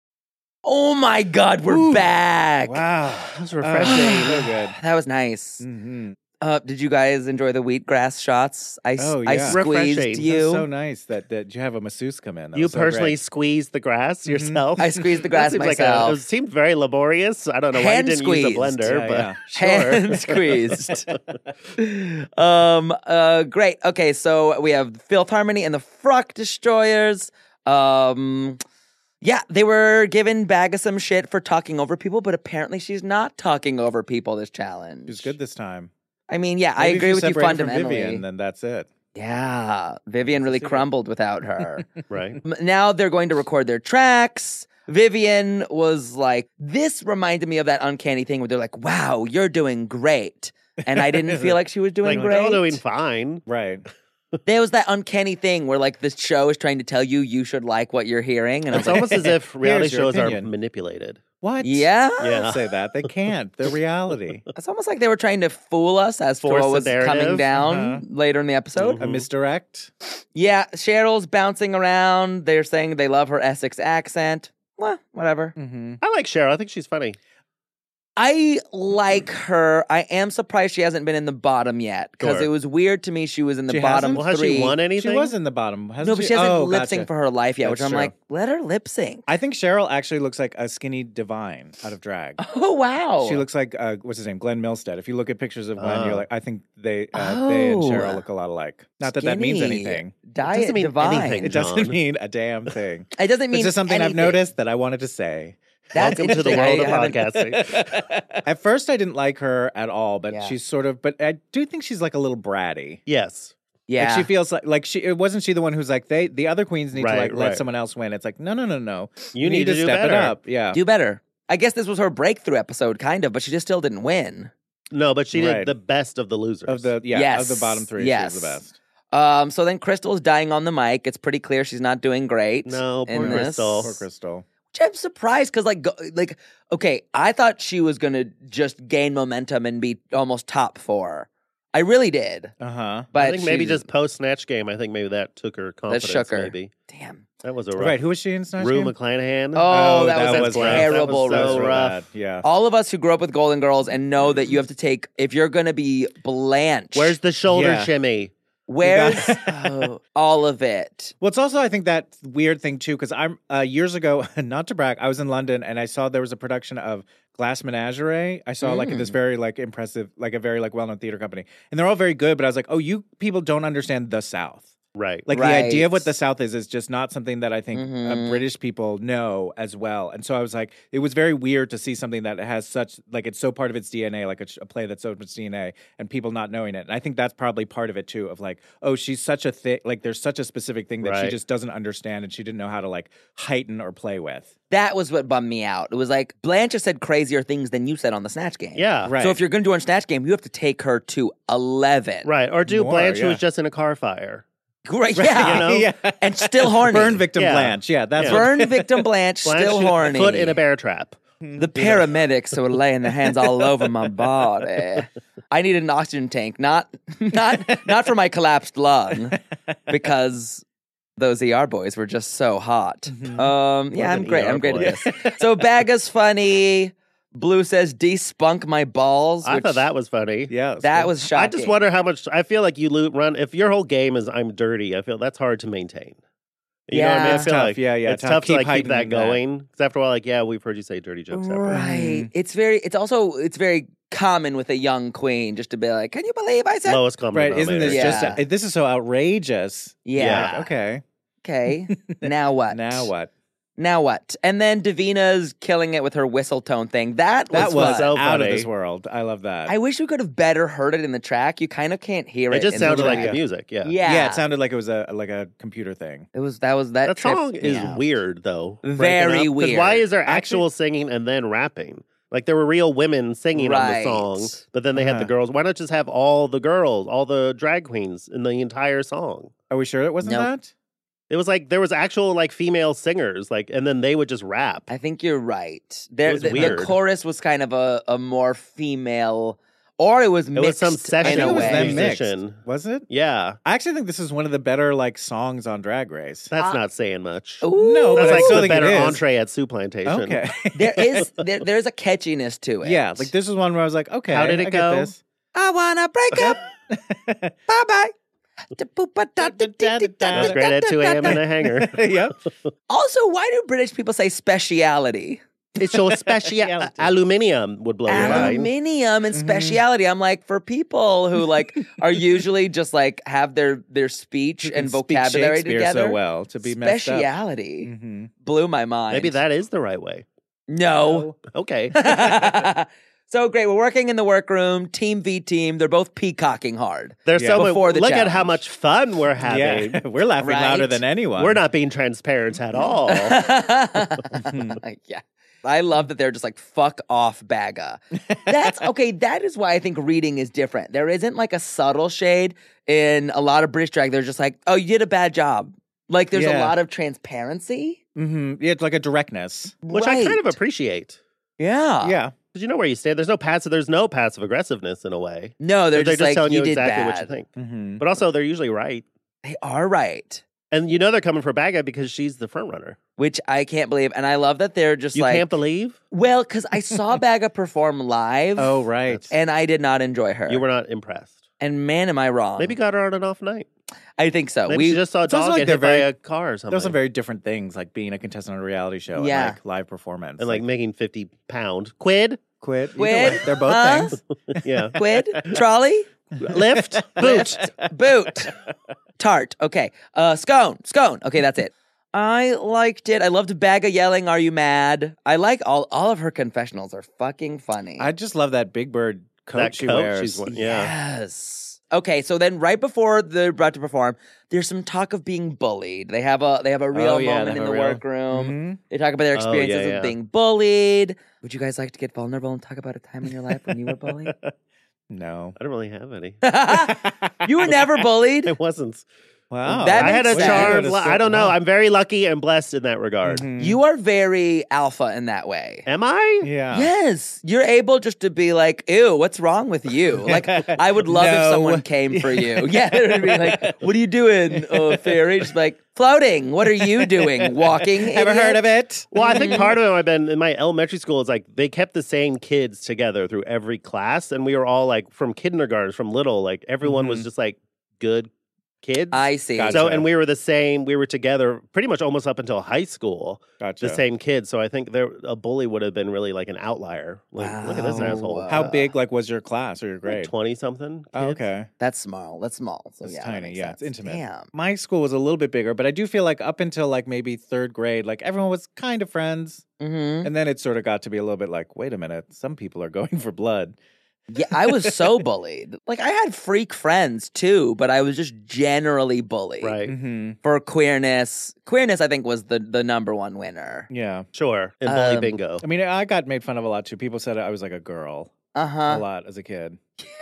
Oh my God, we're back. Wow. That was refreshing. So good. That was nice. Mm-hmm. Uh, did you guys enjoy the wheatgrass shots? I, s- Oh, I yeah. squeezed Refreshing. you. That's so nice that, that you have a masseuse come in. That You was so personally great. squeezed the grass yourself? I squeezed the That grass seems like myself. a, it seemed very laborious. I don't know why you Hand didn't use a squeezed. blender, Yeah, but yeah. sure. Hand squeezed. um. Uh. Great. Okay. So we have Filth Harmony and the Fruck Destroyers. Um. Yeah, they were given bag of some shit for talking over people, but apparently she's not talking over people this challenge. She was good this time. I mean, yeah, I Maybe if agree with you separate her from fundamentally. Vivian, then that's it. Yeah, Vivian really Secret. crumbled without her. Right. M- now they're going to record their tracks. Vivian was like, this reminded me of that uncanny thing where they're like, wow, you're doing great. And I didn't feel like she was doing Like, great. they're all doing fine. Right. There was that uncanny thing where like the show is trying to tell you you should like what you're hearing. And I was It's like, almost as if reality Here's your shows are opinion. manipulated. What? yeah? Yeah. Don't say that. They can't. They're reality. It's almost like they were trying to fool us as Force to what the was coming narrative. down Uh-huh. later in the episode. A misdirect. Yeah, Cheryl's bouncing around. They're saying they love her Essex accent. Well, whatever. Mm-hmm. I like Cheryl. I think she's funny. I like her. I am surprised she hasn't been in the bottom yet because Sure. it was weird to me she was in the She bottom hasn't? Well, has three. she won anything? She was in the bottom. Hasn't No, but she hasn't oh, lip gotcha. synced for her life yet, That's which I'm true. like, let her lip sync. I think Cheryl actually looks like a skinny Divine out of drag. Oh wow, She looks like uh, what's his name, Glenn Milstead. If you look at pictures of Glenn, Oh. you're like, I think they, uh, they and Oh. Cheryl look a lot alike. Not that that means Skinny. anything. Diet doesn't mean divine. anything. It doesn't John. mean a damn thing. It doesn't mean It's just something I've anything. noticed that I wanted to say. That's Welcome to the interesting. world I of haven't- podcasting. At first, I didn't like her at all, but Yeah. she's sort of. But I do think she's like a little bratty. Yes. Yeah, Like she feels like like she. It wasn't she the one who's like they the other queens need to Right, like let right. someone else win. It's like no no no no. You need to do step better. it up. Yeah. do better. I guess this was her breakthrough episode, kind of, but she just still didn't win. No, but she did Right. the best of the losers. of the yeah Yes. of the bottom three. Yes. She's the best. Um, so then Crystal's dying on the mic. It's pretty clear she's not doing great. No, in poor this. Crystal. Poor Crystal. Which I'm surprised because, like, go, like, okay, I thought she was gonna just gain momentum and be almost top four. I really did, Uh huh. but I think maybe she's- just post Snatch Game, I think maybe that took her confidence. shook her. Maybe. damn. That was a rough. Right. Who was she in Snatch Rue Game? McClanahan. Oh, that, was, a rough. terrible. That was so roast. rough. Bad. Yeah. All of us who grew up with Golden Girls and know that you have to take if you're gonna be Blanche. Where's the shoulder Yeah. shimmy? where's oh, all of it? Well, it's also I think that weird thing too because I'm uh, years ago, not to brag, I was in London and I saw there was a production of Glass Menagerie. I saw like Mm. this very like impressive, like a very like well known theater company, and they're all very good. But I was like, oh, you people don't understand the South. Right. Like the idea of Right. what the South is is just not something that I think uh, Mhm. British people know as well. And so I was like, it was very weird to see something that has such like it's so part of its D N A, like a, sh- a play that's so much D N A, and people not knowing it. And I think that's probably part of it too. Of like, oh, she's such a thing. Like there's such a specific thing that she Right. just doesn't understand, and she didn't know how to like heighten or play with. That was what bummed me out. It was like Blanche has said crazier things than you said on the Snatch Game. Yeah. Right. So if you're going to do a Snatch Game, you have to take her to eleven. Right. Or do More, Blanche who yeah. was just in a car fire. Great. Yeah. You know? yeah. And still horny. Burn victim Yeah. Blanche. Yeah, that's Yeah. what- Burn victim Blanche, Blanche still who- horny. Foot in a bear trap. The paramedics who were laying their hands all over my body. I needed an oxygen tank, not not not for my collapsed lung, because those E R boys were just so hot. Um, yeah, I'm an great. E R I'm great boy. at this. So Baga's funny. Blue says despunk my balls. I which- thought that was funny. yeah, that's that good. was shocking. I just wonder how much. I feel like you lo- run if your whole game is I'm dirty. I feel that's hard to maintain. You know what I mean? Yeah. I It's feel tough. like Yeah, yeah, It's tough. tough, to Keep like keep that heightening that. going. Because after a while, like, yeah, we've heard you say dirty jokes. Ever. Right. It's very. It's also. It's very common with a young queen just to be like, "Can you believe I said?" Lowest common right. Isn't this denominator. Yeah. just this is so outrageous? Yeah. Like, okay. Okay. Now what? Now what? Now what? And then Davina's killing it with her whistle tone thing. That was, That was fun. so out of funny. this world. I love that. I wish we could have better heard it in the track. You kind of can't hear it. It just in the sounded like track. the music. Yeah. Yeah. yeah, it sounded like it was a like a computer thing. It was. That was that. That tripped song me is out. weird though. Very Because weird. why is there actual singing and then rapping? Like there were real women singing on the Right. song, but then they had the Uh-huh. girls. Why not just have all the girls, all the drag queens in the entire song? Are we sure it wasn't Nope. that? It was like there was actual like female singers, like, and then they would just rap. I think you're right. There, was the, the weird. chorus was kind of a, a more female, or it was It was mixed some I session in think a it was way. them musician. mixed. Was it? Yeah, I actually think this is one of the better like songs on Drag Race. that's Uh, not saying much. Ooh. No, but That's I like still the think it better is. entree at Soup Plantation. Okay. there is there, there's a catchiness to it. yeah, like this is one where I was like, okay, How did it I get go? this. I wanna break up. Bye bye. That was great at two a.m. in a hangar. yep. Also, why do British people say speciality? It's so special. Aluminium would blow your mind. Aluminium and speciality. I'm like, for people who like are usually just like have their their speech Who and can speak vocabulary Shakespeare together. so well to be messed up. Speciality Mm-hmm. blew my mind. Maybe that is the right way. no. Okay. So great. We're working in the workroom, team v team. They're both peacocking hard. There's so much. Before the Look at how challenge. much fun we're having. Yeah, we're laughing Right? louder than anyone. We're not being transparent at all. Yeah. I love that they're just like, fuck off, Baga. That's okay. That is why I think reading is different. There isn't like a subtle shade in a lot of British drag. They're just like, oh, you did a bad job. Like there's a Yeah. lot of transparency. Mm-hmm. Yeah, it's like a directness. Which I kind of Right. appreciate. Yeah. Yeah. Because you know where you stand. There's no passive. There's no passive aggressiveness in a way. No, they're, They're just, like, telling you, did exactly bad. what you think. Mm-hmm. But also, they're usually right. They are right. And you know they're coming for Baga because she's the front runner. Which I can't believe. And I love that they're just You like, can't believe well, because I saw Baga perform live. Oh, right. And I did not enjoy her. you were not impressed. And man, am I wrong. Maybe got her on an off night. I think so. Maybe we she just saw a It's also dog like get they're hit by very- a car or something. Those are very different things, like being a contestant on a reality show Yeah. and like live performance. and like making fifty pound quid. quit. Either Quid? way, they're both Huh? things. Yeah. Quid, trolley, Lift, boot. boot, tart. Okay, uh, scone, scone. Okay, that's it. I liked it. I loved Baga yelling, "Are you mad?" I like all all of her confessionals are fucking funny. I just love that Big Bird coat That she coat wears. she's wearing. Yeah. Yes. Okay, so then right before they're about to perform, there's some talk of being bullied. They have a they have a real Oh, yeah, moment they in have the a real- workroom. Mhm. They talk about their Oh, yeah, experiences yeah. of being bullied. Would you guys like to get vulnerable and talk about a time in your life when you were bullied? No. I don't really have any. You were never bullied? It wasn't. Wow. That I had a makes sense. charmed. Wow. li- I don't know. I'm very lucky and blessed in that regard. Mhm. You are very alpha in that way. Am I? Yeah. Yes, you're able just to be like, ew, what's wrong with you? Like, I would love if No. someone came for you. Yeah, it would be like, what are you doing, oh, fairy? Just like, floating. What are you doing? Walking? Ever heard of it? Well, I think part of it I've been in my elementary school is like they kept the same kids together through every class, and we were all like from kindergarten, from little, like everyone was Mhm. just like good kids. I see. Gotcha. So, and we were the same. We were together pretty much almost up until high school. Gotcha. The same kids. So I think there a bully would have been really like an outlier. Like, look at this Wow. asshole. How big like was your class or your grade? Twenty something. Oh, okay. That's small. That's small. So It's yeah, that tiny. makes Yeah, it's sense. intimate. Damn. My school was a little bit bigger, but I do feel like up until like maybe third grade, like everyone was kind of friends. Mm-hmm. And then it sort of got to be a little bit like, wait a minute, some people are going for blood. Yeah, I was so bullied. Like, I had freak friends too, but I was just generally bullied Right. Mm-hmm. for queerness. Queerness, I think, was the the number one winner. Yeah. Sure. In bully Um, bingo. I mean, I got made fun of a lot too. People said I was like a girl Uh a huh. lot as a kid.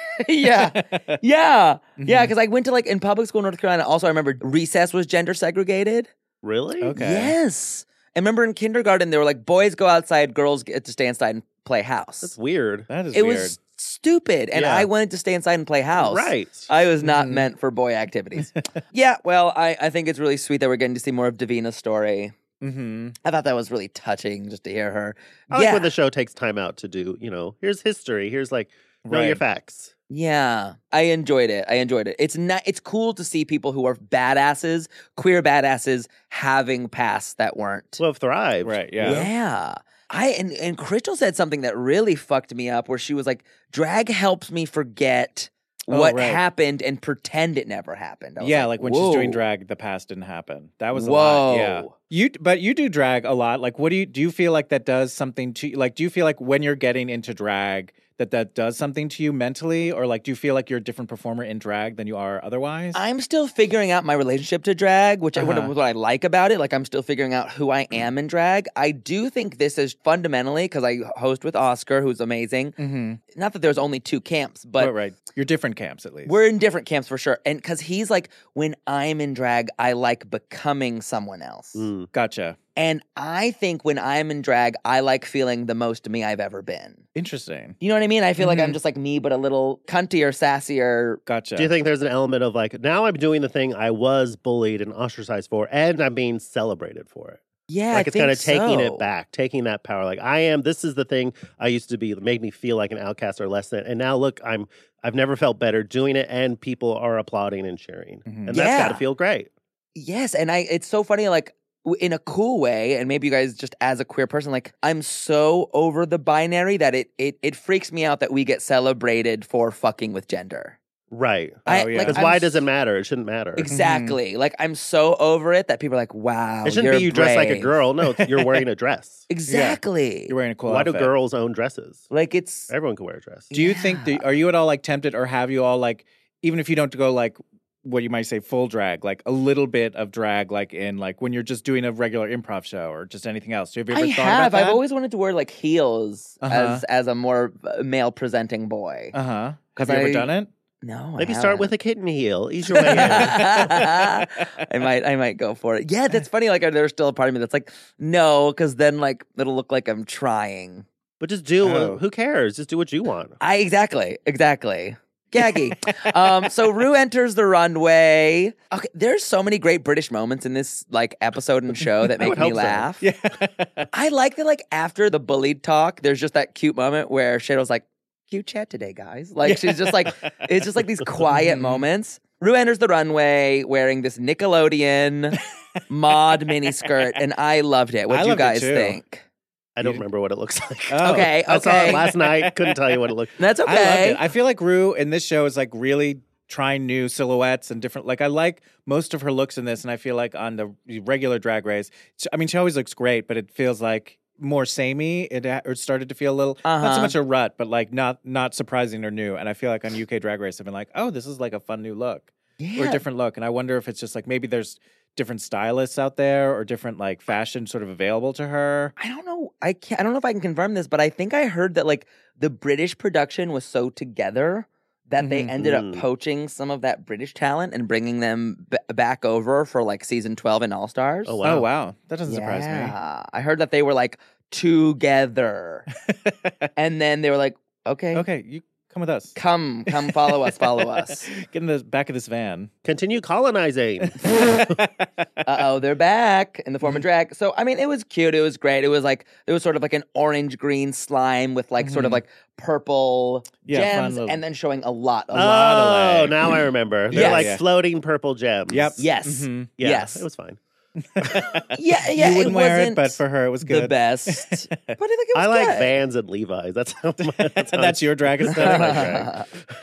Yeah. Yeah. Yeah. Mhm. Because I went to like in public school in North Carolina. Also, I remember recess was gender segregated. Really? Okay. Yes. I remember in kindergarten, they were like, boys go outside, girls get to stay inside and play house. That's weird. That is it weird. was stupid. And Yeah. I wanted to stay inside and play house. Right. I was not Mhm. meant for boy activities. Yeah, well, I, I think it's really sweet that we're getting to see more of Davina's story. Mm-hmm. I thought that was really touching just to hear her. I yeah. like when the show takes time out to do, you know, here's history. Here's like, know your Right. facts. Yeah, I enjoyed it. I enjoyed it. It's not. It's cool to see people who are badasses, queer badasses, having pasts that weren't. So have thrived. Right. Yeah. Yeah. I and and Crystal said something that really fucked me up, where she was like, "Drag helps me forget Oh, what right. happened and pretend it never happened." I was Yeah, like when she's doing "Whoa." drag, the past didn't happen. That was a Whoa. lot. Yeah. You but you do drag a lot. Like what do you do you feel like that does something to you? Like do you feel like when you're getting into drag that that does something to you mentally, or like do you feel like you're a different performer in drag than you are otherwise? I'm still figuring out my relationship to drag, which I Uh-huh. what, what I like about it. Like I'm still figuring out who I am in drag. I do think this is fundamentally because I host with Oscar, who's amazing. mm-hmm. Not that there's only two camps, but But right, you're different camps at least. we're in different camps for sure. And because he's like, when I'm in drag, I like becoming someone else. Mm. Gotcha. And I think when I'm in drag, I like feeling the most me I've ever been. Interesting. You know what I mean? I feel like I'm Mhm. just like me, but a little cuntier, sassier. Gotcha. Do you think there's an element of like, now I'm doing the thing I was bullied and ostracized for, and I'm being celebrated for it? Yeah, Like I it's kind of think taking so. it back, taking that power. Like I am, this is the thing I used to be, that made me feel like an outcast or less than. And now look, I'm, I've never felt better doing it, and people are applauding and cheering. Mhm. And Yeah. that's got to feel great. Yes, and I it's so funny, like w- in a cool way, and maybe you guys just as a queer person, like I'm so over the binary that it it it freaks me out that we get celebrated for fucking with gender. Right. I, Oh, yeah. like, Because I'm why s- does it matter? It shouldn't matter. Exactly. Like I'm so over it that people are like, "Wow, It shouldn't you're be you dress like a brave." girl. No, it's- you're wearing a dress. Exactly. You're wearing a cool Why outfit. do girls own dresses? Like it's Everyone can wear a dress. Do you think, that, are you at all like tempted or have you all like, even if you don't go like what you might say full drag, like a little bit of drag, like in like when you're just doing a regular improv show or just anything else? Have you ever I thought have. about that? I've always wanted to wear like heels Uh-huh. as as a more male presenting boy. Uh huh. 'Cause Have you ever I- done it? No, Maybe I start with haven't. a kitten heel. Ease your way in. I might, I might go for it. Yeah, that's funny. Like, there's still a part of me that's like, no, because then like it'll look like I'm trying. But just do. Oh. Who cares? Just do what you want. I exactly, exactly. Gaggy. um, so Rue enters the runway. Okay, there's so many great British moments in this like episode and show that I make would me hope so. laugh. Yeah. I like that. Like after the bullied talk, there's just that cute moment where Cheryl's like, "Cute chat today, guys." Like she's just like, it's just like these quiet moments. Rue enters the runway wearing this Nickelodeon mod mini skirt, and I loved it. What I do you loved it guys too. think? I don't remember what it looks like. Oh. Okay, I saw okay. it last night. Couldn't tell you what it looked. That's I loved okay. it. I feel like Rue in this show is like really trying new silhouettes and different. Like I like most of her looks in this, and I feel like on the regular Drag Race, I mean, she always looks great, but it feels like more samey. It, ha- it started to feel a little not Uh-huh. so much a rut, but like not not surprising or new. And I feel like on U K Drag Race, I've been like, oh, this is like a fun new look or Yeah. a different look. And I wonder if it's just like maybe there's different stylists out there or different like fashion sort of available to her. I don't know. I can't. I don't know if I can confirm this, but I think I heard that like the British production was so together that they Mhm. ended up Mm. poaching some of that British talent and bringing them b- back over for like season twelve in All Stars. Oh, wow. Oh wow, that doesn't surprise me. Yeah. I heard that they were like together, and then they were like, "Okay, Okay, you come with us. come, come, follow us, follow us." Get in the back of this van. Continue colonizing. Uh oh, they're back in the form of drag. So I mean, it was cute. It was great. It was like it was sort of like an orange green slime with like sort of Mhm. like purple Yeah, fun gems, little- and then showing a lot, a Oh, lot of leg. now I remember. They're Yes. like Yeah. floating purple gems. Yep. Yes, Mhm. Yeah, yes. It was fine. yeah, yeah. you wouldn't it wear it, wasn't but for her, it was good. the best. But I think it was I like good. Vans and Levi's. That's how. That's, how That's your drag aesthetic. That's my drag.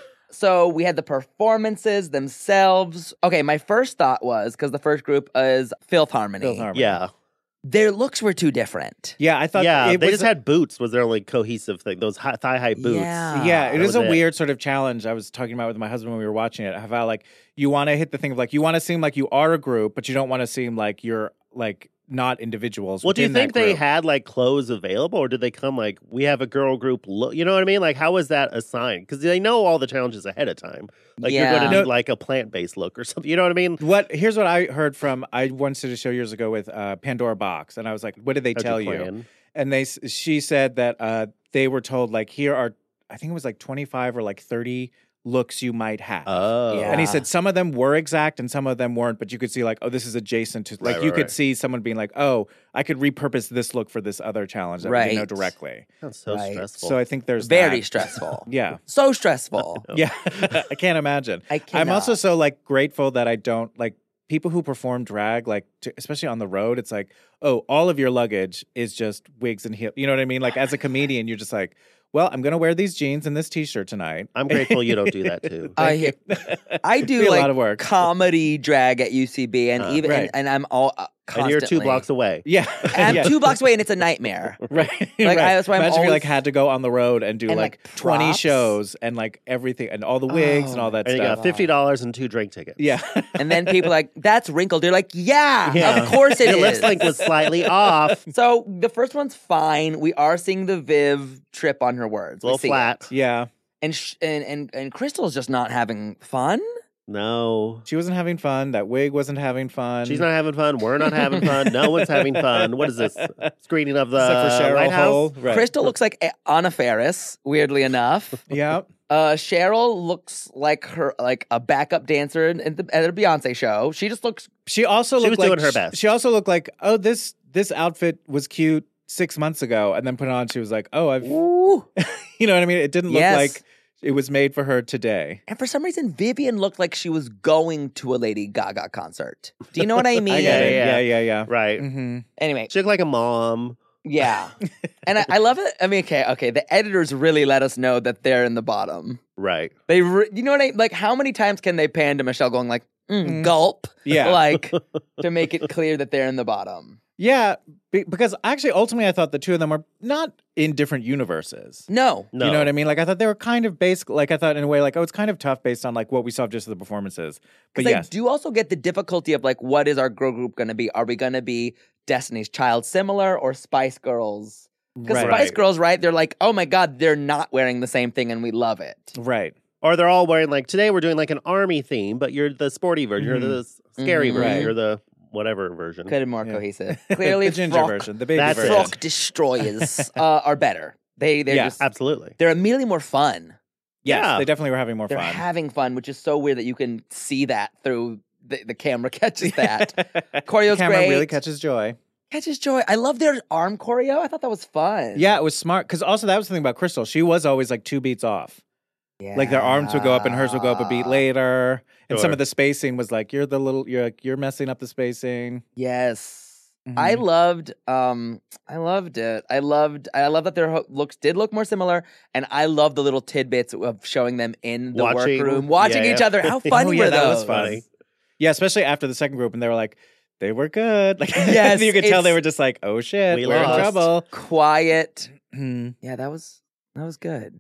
So we had the performances themselves. Okay, my first thought was because the first group is Filth Harmony. Filth Harmony. Yeah, Their looks were too different. Yeah, I thought. yeah. it They was just a- had boots. Was their only cohesive thing? Those high, thigh high boots. Yeah. Yeah, it That is was a it. weird sort of challenge. I was talking about with my husband when we were watching it. How like you want to hit the thing of like you want to seem like you are a group, but you don't want to seem like you're like not individuals. Well, do you within think that they group. had like clothes available, or did they come like we have a girl group look? You know what I mean? Like, how was that assigned? Because they know all the challenges ahead of time. Like you're Yeah. going to No. need like a plant based look or something. You know what I mean? What here's what I heard from I once did a show years ago with uh, Pandora Box, and I was like, "What did they How'd tell you you?" plan? And they s- she said that uh, they were told like here are I think it was like twenty-five or like thirty looks you might have. Oh, Yeah. And he said some of them were exact and some of them weren't, but you could see like, oh, this is adjacent to like Right, you right, could right. see someone being like, oh, I could repurpose this look for this other challenge that we didn't know Right. directly. That's so Right. stressful. So I think there's Very that. stressful. Yeah. So stressful. Yeah. I can't imagine. I I'm also cannot. so like grateful that I don't like people who perform drag, like to, especially on the road. It's like, oh, all of your luggage is just wigs and heels. You know what I mean? Like as a comedian, you're just like, well, I'm gonna wear these jeans and this T-shirt tonight. I'm grateful you don't do that too. I I do Be a like lot of work. comedy drag at U C B, and Uh, even right. and, and I'm all uh, and constantly. you're two blocks away. Yeah, I'm yeah. two blocks away, and it's a nightmare. Right. Like, right. I- that's why I'm Imagine if you always- like had to go on the road and do And, like, like, twenty props. shows and like everything and all the wigs Oh and all that And you stuff. got fifty dollars and two drink tickets. Yeah. And then people are like, "That's wrinkled." They're like, "Yeah, Yeah. of course it Your is." lip sync was slightly off. So the first one's fine. We are seeing the Viv trip on her words. A We little see flat. it. Yeah. and sh- and and and Crystal's just not having fun. No. She wasn't having fun. That wig wasn't having fun. She's not having fun. We're not having fun. No one's having fun. What is this? Screening of the Except for Cheryl Lighthouse? Hole. Right. Crystal looks like A- Anna Faris, weirdly enough. Yeah. Uh, Cheryl looks like her like a backup dancer in, in the, at a Beyonce show. She just looks She also She looked was like doing her she- best. She also looked like, oh, this this outfit was cute six months ago, and then put it on. She was like, oh, I've, ooh. you know what I mean? It didn't look Yes. like it was made for her today. And for some reason, Vivian looked like she was going to a Lady Gaga concert. Do you know what I mean? I get it. Yeah, Yeah, yeah. yeah, yeah. Right. Mm-hmm. Anyway, She looked like a mom. yeah. And I, I love it. I mean, okay, okay. The editors really let us know that they're in the bottom. Right. They, re- you know what I like? How many times can they pan to Michelle going like, mm, gulp? Yeah. Like to make it clear that they're in the bottom. Yeah, be- because actually, ultimately, I thought the two of them were not in different universes. No. No. You know what I mean? Like, I thought they were kind of basic. Like, I thought in a way, like, oh, it's kind of tough based on like what we saw just of the performances. But Because yes, I do also get the difficulty of like, what is our girl group going to be? Are we going to be Destiny's Child similar or Spice Girls? Because Right. Spice Girls, right? They're like, oh my God, they're not wearing the same thing and we love it. right. Or they're all wearing like today we're doing like an army theme, but you're the sporty version, you're the s- scary Mhm. version, Right. you're the whatever version. Could have been more Yeah. cohesive. Clearly, the ginger frock, version, the baby That's it. version. frock destroyers uh, are better. They, they're Yeah, just, Absolutely. they're immediately more fun. Yes, Yeah. they definitely were having more They're fun. having fun, which is so weird that you can see that through the, the camera catches that. Choreo's Camera great. really catches joy. Catches joy. I love their arm choreo. I thought that was fun. Yeah, it was smart because also that was the thing about Crystal. She was always like two beats off. Like their arms would go up and hers would go up a beat later. And some Sure. of the spacing was like you're the little you're like you're messing up the spacing. Yes. I Mhm. loved um I loved it. I loved I love that their ho- looks did look more similar, and I love the little tidbits of showing them in the Watching- workroom, watching yeah, each yeah. other. How Oh, funny yeah, were that those? was funny. Yeah, especially after the second group, and they were like, they were good. Like, Yes, you could tell they it's- were just like, oh shit, We we are in lost. trouble. Quiet. Mhm. Yeah, that was that was good.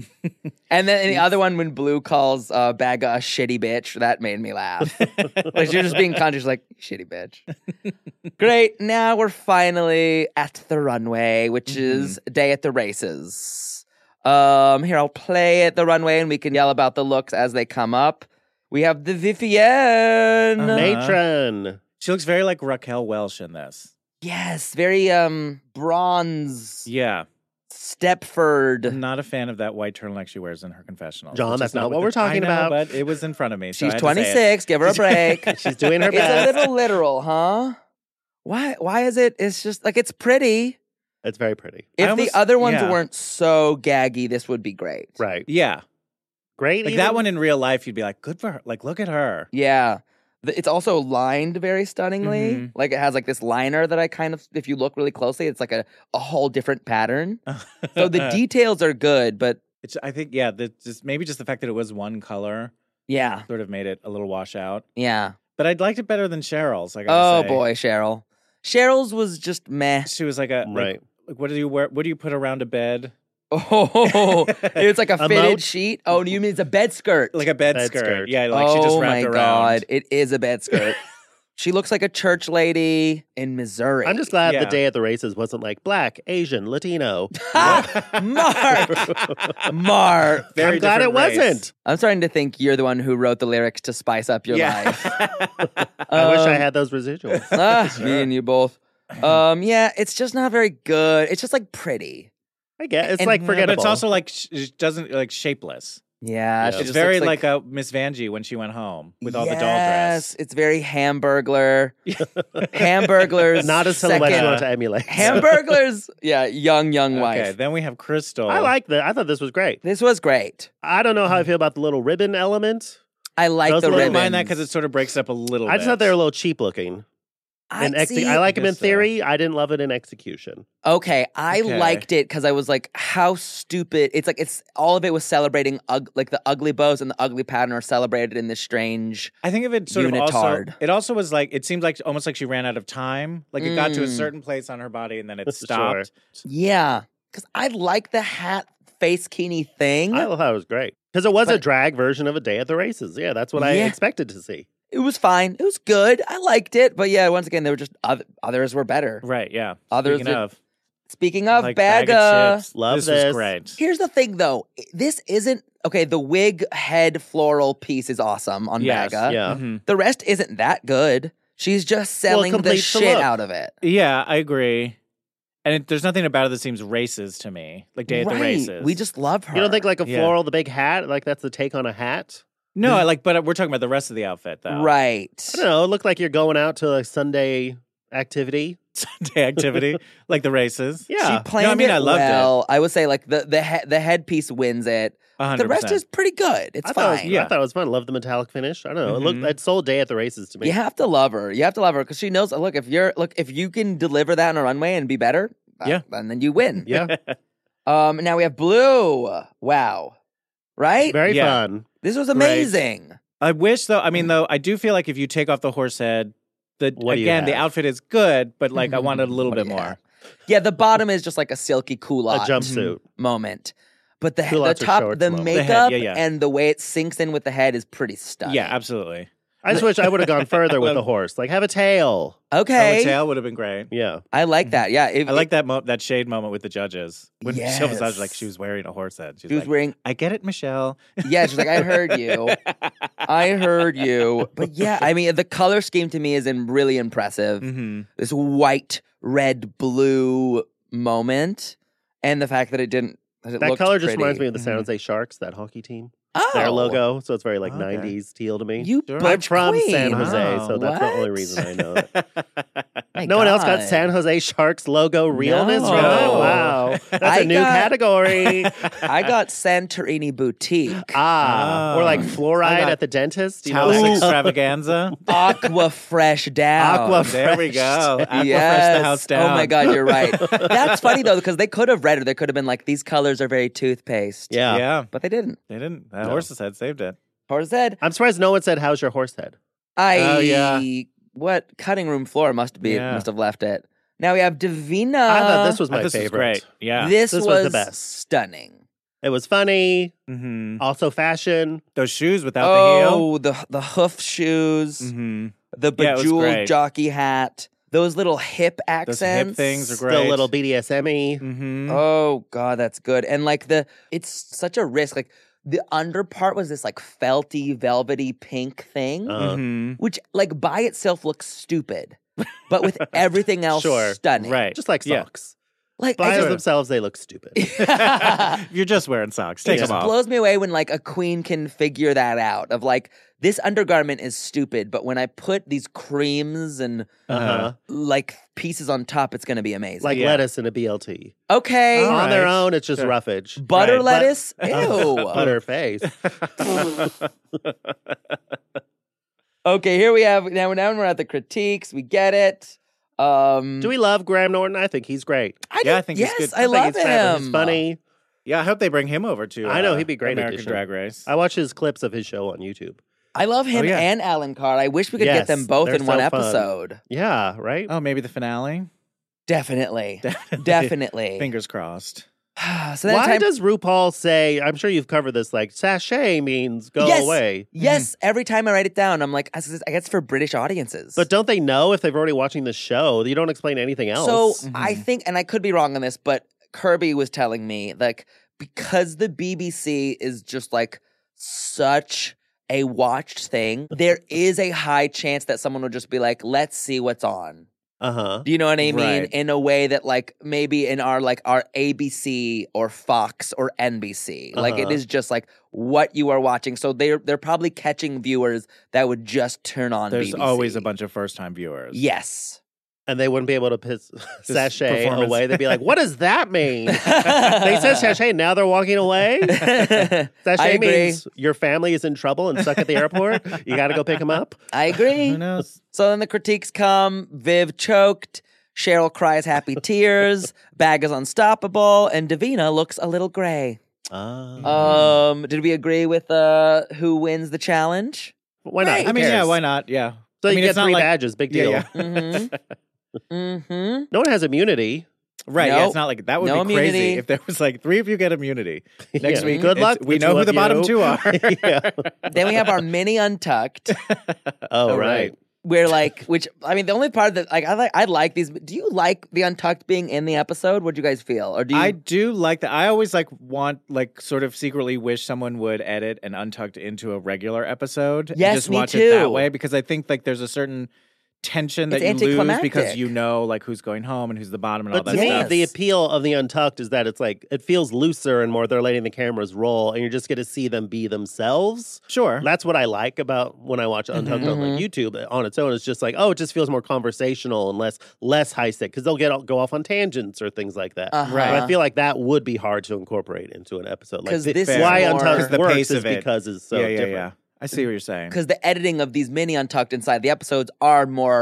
And then the other one when Blue calls uh, Bagga a shitty bitch, that made me laugh. Like you're just being conscious, like shitty bitch. Great. Now we're finally at the runway, which is day at the races. Um, here I'll play at the runway, and we can yell about the looks as they come up. We have the Vivienne. Uh-huh. Matron. She looks very like Raquel Welch in this. Yes, very um bronze Yeah, Stepford. I'm not a fan of that white turtleneck she wears in her confessionals. John, which that's is not what the- we're talking I know, about. But it was in front of me. so I She's had to say it. twenty-six. Give her a break. She's doing her It's a best. little literal, huh? Why? Why is it? It's just like it's pretty. It's very pretty. If almost- the other ones yeah. weren't so gaggy, this would be great. Right. Yeah, Great. like even? that one in real life, you'd be like, good for her. Like, look at her. Yeah. The- It's also lined very stunningly. Mhm. Like it has like this liner that I kind of, if you look really closely, it's like a, a whole different pattern. So the details are good, but It's, I think, yeah, the, just maybe just the fact that it was one color yeah, sort of made it a little wash out. yeah. But I'd liked it better than Cheryl's. I Oh gotta say. boy, Cheryl. Cheryl's was just meh. She was like a like, Right. Like, what do you wear? What do you put around a bed? Oh, it's like a A fitted moat? sheet. Oh, do you mean it's a bed skirt? Like a bed, Bed skirt. skirt. Yeah, like oh she just my wrapped around. God, it is a bed skirt. She looks like a church lady in Missouri. I'm just glad Yeah. the day at the races wasn't like black, Asian, Latino. Mark, Mark. Very I'm glad it different race. wasn't. I'm starting to think you're the one who wrote the lyrics to spice up your Yeah. life. I wish I Um, had those residuals. ah, me and you both. Um, yeah, it's just not very good. It's just like pretty. I get it's and- like Yeah, But forgettable. it's also like sh- it doesn't like shapeless. Yeah, Yeah. she It's just very looks like, a Miss Vanjie when she went home with all the doll Yes, dress. it's very Hamburglar. Hamburglers. not a silhouette you second- want to emulate. Hamburglers. Yeah, young, young Okay, wife. then we have Crystal. I like that. I thought this was great. This was great. I don't know how I feel about the little ribbon element. I like Those the I little- don't ribbons. mind that because it sort of breaks it up a little. I just bit. thought they were a little cheap looking. I, In exe- see, I like them in guess so. theory. I didn't love it in execution. Okay, I Okay. liked it because I was like, how stupid. It's like, it's all of it was celebrating, ug- like the ugly bows and the ugly pattern are celebrated in this strange. I think of it sort of also. Unitard. It also was like it seemed like almost like she ran out of time. Like it got to a Mm. certain place on her body and then it Sure. stopped. Yeah, because I like the hat face kini thing. I thought it was great because it was a But- drag version of a day at the races. Yeah, that's what I Yeah. expected to see. It was fine. It was good. I liked it. But yeah, once again, they were just, oth- others were better. Right. Yeah. Others Speaking that- of, Speaking of like bag of Bagga, chips. Love this. this. was great. here's the thing though. This isn't, okay, the wig head floral piece is awesome on Yes, Bagga. Yeah. Mhm. The rest isn't that good. She's just selling the completes the shit look. out of it. Yeah, I agree. And it, there's nothing about it that seems races to me. Like day at the Right. races. We just love her. You don't think like a Yeah. floral, the big hat, like that's the take on a hat? no, I like, but we're talking about the rest of the outfit though. Right. I don't know. It looked like you're going out to a Sunday activity. Day activity, like the races. Yeah. She planned No, I mean, it I loved well. I would say like the the he- the headpiece wins it. one hundred The rest percent. is pretty good. It's I thought, it was, fine. Yeah. I thought it was fun. Love the metallic finish. I don't know. It Mhm. looked it sold day at the races to me. You have to love her. You have to love her because she knows. Look, if you're look, if you can deliver that on a runway and be better, uh, Yeah. then then you win. Yeah. Um. Now we have Blue. Wow. right? Very Yeah. fun. This was amazing. I wish though. I mean, though, I do feel like if you take off the horse head, the What do you again the have? outfit is good, but like I wanted a little What bit do you more. have? Yeah, the bottom is just like a silky culotte A jumpsuit. moment. But the, the Culottes or top, shorts the moment. The head, makeup yeah, yeah. and the way it sinks in with the head is pretty stunning. Yeah, absolutely. I just wish I would have gone further with the horse. Like, have a tail. Okay. Oh, a tail would have been great. Yeah. I like that. Yeah. It- I like that mo- that shade moment with the judges when Michelle Visage Yes. like she was wearing a horse head. She's She was like, wearing, I get it, Michelle. yeah, she's like, I heard you. I heard you. But yeah, I mean, the color scheme to me is in really impressive. Mm-hmm. This white, red, blue moment. And the fact that it didn't, that, it That looked color just pretty. reminds me of the San Jose Sharks, that hockey team. Oh. Their logo. So it's very like Okay. nineties teal to me. You Sure. I'm butch from queen. San Jose, Wow. so that's the only What? reason I know it. My No one else got God. San Jose Sharks logo realness No. from that? Wow. That's I a new got- category. I got Santorini Boutique. Ah. Or like I fluoride got at the dentist. You know, Talus that- extravaganza. Aqua Fresh Down. Aqua There we Fresh. go. Aqua Yes. fresh the house down. Oh my God, you're right. That's funny though, because they could have read it. They could have been like, these colors are very toothpaste. Yeah. Yeah, But they didn't. they didn't. That No. horse's head saved it. Horse head. I'm surprised no one said, how's your horse head? I Oh, yeah. what cutting room floor must be Yeah. must have left it. Now we have Davina. I thought this was Oh, my this favorite. is great. Yeah. This, This was, was the best. stunning. It was funny, Mm-hmm. also fashion. Those shoes without the heel. Oh, the the hoof shoes, Mm-hmm. the Yeah, it was bejeweled great. jockey hat, those little hip Those accents. hip things are Still great. a little B D S M-y. Mm-hmm. Oh God, that's good. And like the, it's such a risk. Like the under part was this like felty, velvety pink thing, Uh, Mm-hmm. which like by itself looks stupid, but with everything else Sure. stunning. Right. Just like Yeah. socks. Like By I just, themselves, they look stupid. You're just wearing socks. Take it just them off. blows me away when like a queen can figure that out. Of like this undergarment is stupid, but when I put these creams and Uh-huh. like pieces on top, it's gonna be amazing. Like Yeah. lettuce in a B L T. okay, All On their right. own, it's just Sure. roughage. butter Right. lettuce. But- Ew. Butter face. Okay, here we have now. Now we're at the critiques. We get it. Um, Do we love Graham Norton? I think he's great. I Yeah, do- I think he's yes, good. I, I I think love he's clever. him. He's funny. Yeah, I hope they bring him over to. I know, uh, he'd be a great American addition. Drag Race. I watch his clips of his show on YouTube. I love him Oh, yeah. and Alan Carr. I wish we could Yes, get them both they're in one so fun. episode. Yeah, right? Oh, maybe the finale. Definitely, Definitely. definitely. Fingers crossed. so then Why time- does RuPaul say, I'm sure you've covered this, like, sachet means go yes, away? Yes, every time I write it down, I'm like, I guess I guess for British audiences. But don't they know if they've already watching the show? You don't explain anything else. So I think, and I could be wrong on this, but Kirby was telling me like because the B B C is just like such a watched thing, there is a high chance that someone would just be like, "Let's see what's on." uh-huh. Do you know what I mean? Right. In a way that like maybe in our like our A B C or Fox or N B C, like it Uh-huh. is just like what you are watching. So they're they're probably catching viewers that would just turn on. There's B B C. always a bunch of first time viewers. Yes. And they wouldn't be able to piss sachet performance. away. They'd be like, what does that mean? They said sachet, now they're walking away? I Sachet agree. means your family is in trouble and stuck at the airport. You got to go pick them up. I agree. Who knows? So then the critiques come. Viv choked. Cheryl cries happy tears. Bag is unstoppable. And Davina looks a little gray. Ah. Um, did we agree with uh, who wins the challenge? Why not? Right. Who I mean, yeah, cares? why not? Yeah. So I you mean, get it's not three like- badges. Big Yeah, deal. yeah. Mm-hmm. mm-hmm. No one has immunity. Right. Yeah, Nope. it's not like that would No be crazy immunity. if there was like three of you get immunity. Next Yeah. week, Good it's- luck, We the know two who of the bottom you. two are. Yeah. Then we have our mini untucked. Oh, right. Where like, which I mean, the only part that like I like, I like these. Do you like the untucked being in the episode? What do you guys feel? Or do you? I do like that. I always like want like sort of secretly wish someone would edit an Untucked into a regular episode. and Yes, just me watch too. it that way because I think like there's a certain tension that It's you lose anticlimactic. because you know like who's going home and who's the bottom and all But that to me, stuff. the appeal of the Untucked is that it's like, it feels looser and more they're letting the cameras roll and you just get to see them be themselves. Sure. That's what I like about when I watch Untucked on like YouTube on its own. It's just like, oh, it just feels more conversational and less less high stake because they'll get go off on tangents or things like that. Uh-huh. But I feel like that would be hard to incorporate into an episode. Like 'Cause the- this is why more- Untucked 'Cause the works pace is of it. because it's so yeah, yeah, different. yeah. I see what you're saying. because the editing of these mini untucked inside the episodes are more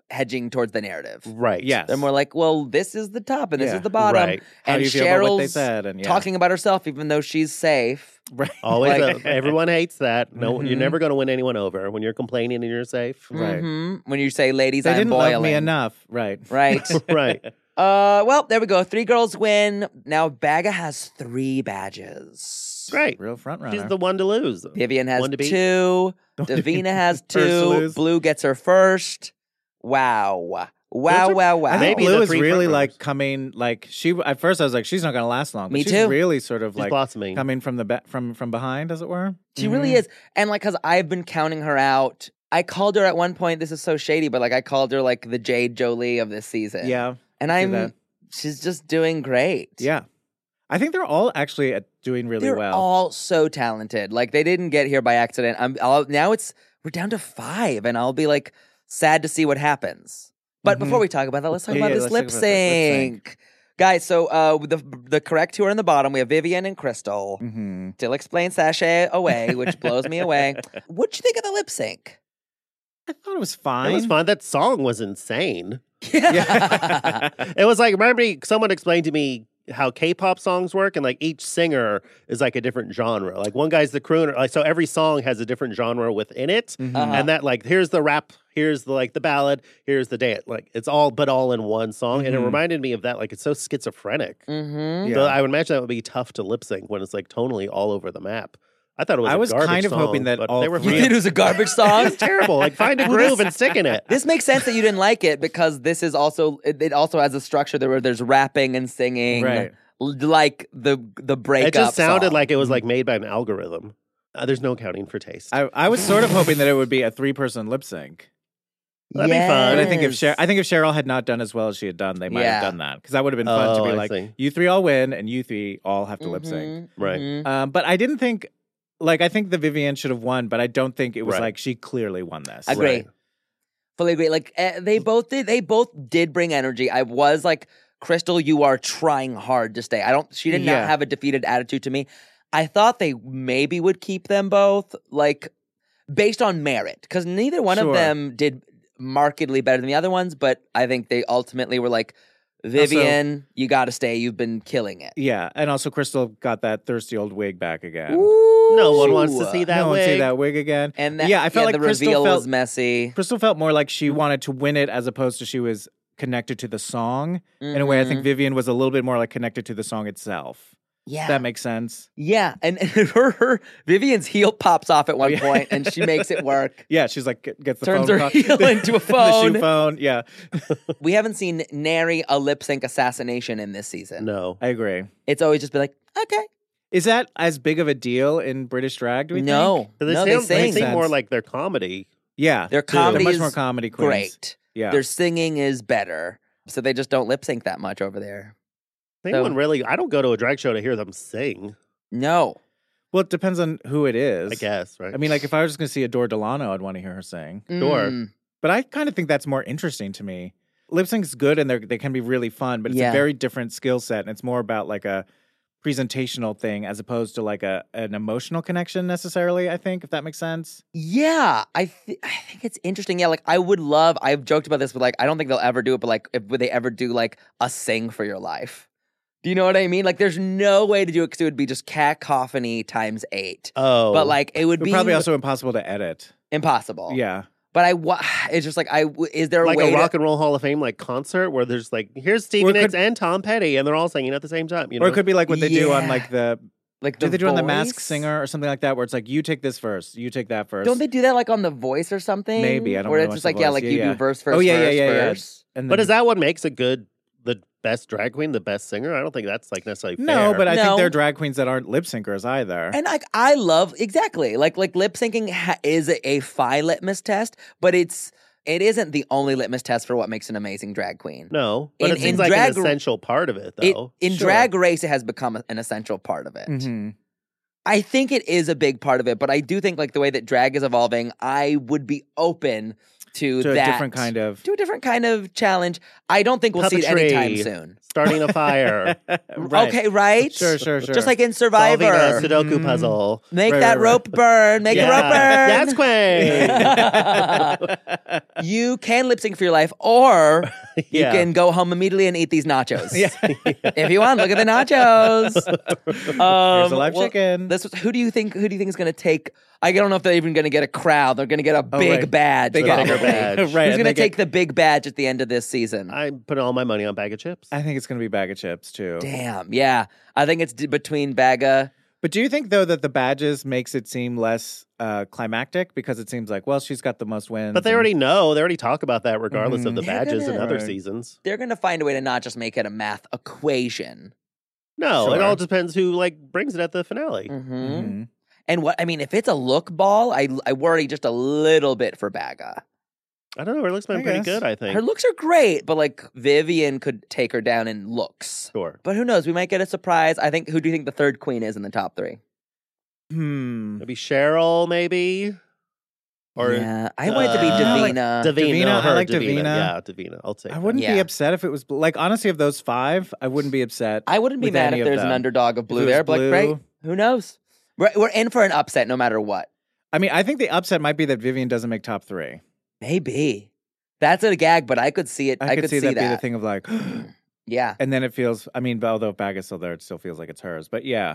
hedging towards the narrative. Right. Yes. They're more like, well, this is the top and this Yeah. is the bottom. Right. How And do you feel about what they Cheryl's said? And, yeah. talking about herself, even though she's safe. Right. Always, Like- uh, everyone hates that. No, you're Mhm. never going to win anyone over when you're complaining and you're safe. Right. Mhm. When you say, ladies, They I'm didn't boiling. love me enough. Right. Right. Right. uh, well, there we go. Three girls win. Now Baga has three badges. Great. Real front runner. She's the one to lose. Vivian has One to beat. two. Davina has First to two. lose. Blue gets her first. Wow. Wow, Those are- wow, wow. I think Maybe Blue the is three really front like runners. coming like she at first I was like she's not going to last long. But Me she's too. really sort of She's like blossoming. coming from the be- from from behind as it were. She really is. And like, cause I've been counting her out. I called her at one point, this is so shady, but like I called her like the Jade Jolie of this season. Yeah. And see I'm, that. she's just doing great. Yeah. I think they're all actually at doing really They're well. all so talented. Like they didn't get here by accident. I'm I'll, now it's, we're down to five and I'll be like sad to see what happens. But Mhm. before we talk about that, let's talk Yeah, about yeah, this let's lip talk about this lip sync. Guys, so uh, the the correct two are in the bottom. We have Vivian and Crystal. Mhm. Still explain sashay away, which blows me away. What'd you think of the lip sync? I thought it was fine. It was fun. That song was insane. Yeah. It was like, remember someone explained to me how K-pop songs work, and like each singer is like a different genre. Like one guy's the crooner, like so every song has a different genre within it, Mhm. Uh-huh. and that like here's the rap, here's the like the ballad, here's the dance. Like it's all but all in one song, and it Mhm. reminded me of that. Like it's so schizophrenic. Mm-hmm. Yeah. So I would imagine that would be tough to lip sync when it's like tonally all over the map. I thought it was. I a was garbage kind of song, hoping that but all they were three You of- think it was a garbage song? It's terrible. Like find a groove and stick in it. This makes sense that you didn't like it because this is also it, it also has a structure there where there's rapping and singing, Right. l- like the the breakup. It just sounded song. like it was like made by an algorithm. Uh, there's no accounting for taste. I, I was sort of hoping that it would be a three person lip sync. That'd be fun. But I think if Yes. Cheryl, I think if Cheryl had not done as well as she had done, they might Yeah. have done that because that would have been fun to Oh, be I like, see. you three all win and you three all have to lip sync. Mhm, Right. mhm. Um, but I didn't think, like, I think the Vivian should have won, but I don't think it was Right. like she clearly won this. Agree. Right. Fully agree. Like uh, they both did. They both did bring energy. I was like, Crystal, you are trying hard to stay. I don't. She did Yeah. not have a defeated attitude to me. I thought they maybe would keep them both, like based on merit, because neither one Sure. of them did markedly better than the other ones. But I think they ultimately were like, Vivian, you got to stay. You've been killing it. Yeah, and also Crystal got that thirsty old wig back again. No one wants to Ooh. see that no one wig. see that wig again. And that, yeah, I felt like the Crystal reveal felt was messy. Crystal felt more like she wanted to win it as opposed to she was connected to the song. In a way, I think Mhm. Vivian was a little bit more like connected to the song itself. Yeah. That makes sense. Yeah, and, and her, her Vivian's heel pops off at one yeah. point, and she makes it work. Yeah, she's like g- gets the Turns phone her call- heel into a the phone. shoe phone. Yeah, We haven't seen nary a lip sync assassination in this season. No. I agree. It's always just been like, okay, Is that as big of a deal in British drag? Do we no, think? But They, no, seem, they they sing seem more Sense. like their comedy. Yeah, Their they're comedy much is more comedy queens. great. Yeah, Their singing is better, so they just don't lip sync that much over there. Anyone So- really? I don't go to a drag show to hear them sing. No, well, it depends on who it is. I guess, right? I mean, like if I was just going to see Adore Delano, I'd want to hear her sing. Sure. Mm, But I kind of think that's more interesting to me. Lip sync's good and they they can be really fun, but it's Yeah. a very different skill set, and it's more about like a presentational thing as opposed to like a an emotional connection necessarily. I think if that makes sense. yeah, I th- I think it's interesting. Yeah, like I would love. I've joked about this, but like I don't think they'll ever do it. But like, if would they ever do like a sing for your life? Do you know what I mean? Like, there's no way to do it because it would be just cacophony times eight. oh, But like, it would But be probably also impossible to edit. impossible. Yeah. But I, wa- it's just like I. w- Is there a like way a Rock to, and Roll Hall of Fame like concert where there's like here's Or Stephen it Nicks could- and Tom Petty and they're all singing at the same time. You know, Or it could be like what they do on Yeah. like the like did the they do on the Masked Voice? Singer or something like that, where it's like you take this first, you take that first. Don't they do that like on The Voice or something? Maybe, I don't Where know it's much just The like yeah, Voice. like Yeah, you yeah. do verse, verse, Oh, yeah, yeah, verse, yeah, yeah. verse. And but then- is that what makes a good the best drag queen, the best singer? I don't think that's like necessarily fair. No, but I No. think there are drag queens that aren't lip syncers either. And like I love exactly like like lip syncing ha- is a, a fine litmus test, but it's it isn't the only litmus test for what makes an amazing drag queen. no, but In- it seems in like drag- an essential part of it, It, though. in Sure. Drag Race, it has become a- an essential part of it. Mhm. I think it is a big part of it, but I do think like the way that drag is evolving, I would be open to, To a that different kind of- to a different kind of challenge. I don't think we'll see it anytime Puppetry. soon. Starting a fire. Right. Okay, right? Sure, sure, sure. Just like in Solving a Survivor. Sudoku puzzle. Make Right, that right, right. rope burn. Make the rope Yeah. burn. Yes, Queen. You can lip sync for your life, or you Yeah. can go home immediately and eat these nachos. Yeah. If you want, look at the nachos. Um, Here's a live well, chicken. This was, who do you think? Who do you think is going to take? I don't know if they're even going to get a crowd. They're going to get a big right. badge. They get- Bigger probably. badge. Right. Who's and going to they take get- the big badge at the end of this season? I'm putting all my money on Bag of Chips. I think it's going to be Bag of Chips too. Damn. Yeah, I think it's d- between Baga. But do you think though that the badges makes it seem less uh, climactic because it seems like, well, she's got the most wins. But they and- already know. They already talk about that regardless of the They're badges in gonna- other Right. seasons. They're going to find a way to not just make it a math equation. No, it Sure. all depends who like brings it at the finale. Mm-hmm. Mhm. And what I mean, if it's a look ball, I I worry just a little bit for Baga. I don't know. Her looks been I pretty guess. good, I think. Her looks are great, but like Vivian could take her down in looks. Sure. But who knows? We might get a surprise. I think. Who do you think the third queen is in the top three? Hmm. Maybe Cheryl, maybe. Or yeah, I want it to be uh, Davina. Davina. Davina, no, I her, like Davina. Davina. Yeah, Davina. I'll take I that. wouldn't be Yeah. upset if it was like honestly of those five, I wouldn't be upset. I wouldn't be with mad any if of there's an them. underdog of If blue it was there. But like, blue- right? Who knows? We're, we're in for an upset no matter what. I mean, I think the upset might be that Vivian doesn't make top three. Maybe that's a gag, but I could see it. I, I, could, see, that, be the thing of like, Yeah. and then it feels. I mean, although Bag is still there, it still feels like it's hers. But yeah,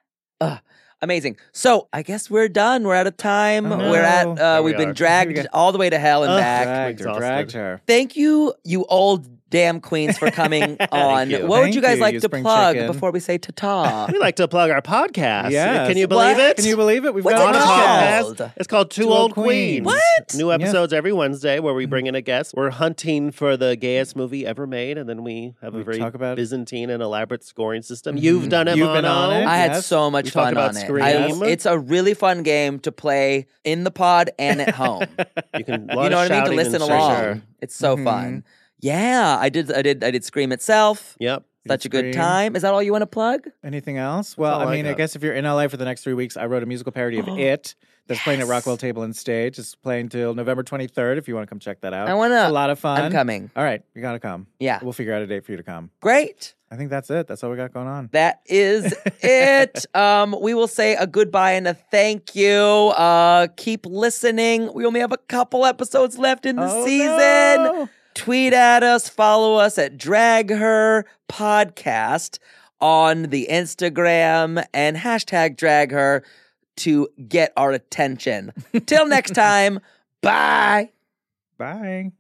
Amazing. So I guess we're done. We're out of time. Oh, We're at. no. Uh, There we we've been are. dragged Here we go. all the way to hell and Ugh. back. dragged her, exhausted. dragged her. Thank you, you old damn queens, for coming on. you. What would Thank you guys you, like you to spring plug chicken. before we say ta-ta? We like to plug our podcast. Yes. Can you believe What? it? Can you believe it? We've What's got it a On a called? podcast. It's called Two, Two Old Old Queens. Queens. What? New episodes every Wednesday where we bring in a guest. We're hunting for the gayest movie ever made, and then we have We a very talk about- Byzantine and elaborate scoring system. You've done it, You've been Mono. on it. I had Yes. so much We talked fun about on it. Scream. I- it's a really fun game to play in the pod and at home. You can, a lot You know of what I mean? To shouting listen and along. sure. It's so Mhm. fun. Yeah, I did. I did. I did Scream itself. Yep. Such a good Scream. time. Is that all you want to plug? Anything else? Well, all I I mean, I got. guess if you're in L A for the next three weeks, I wrote a musical parody of It that's playing at Rockwell Table and Stage. It's playing till November twenty-third if you want to come check that out. I wanna- It's a lot of fun. I'm coming. All right, you got to come. Yeah. We'll figure out a date for you to come. Great. I think that's it. That's all we got going on. That is it. Um, we will say a goodbye and a thank you. Uh, keep listening. We only have a couple episodes left in the Oh, season. no. Tweet at us, follow us at Drag Her Podcast on the Instagram and hashtag Drag Her to get our attention. Till next time, bye. Bye.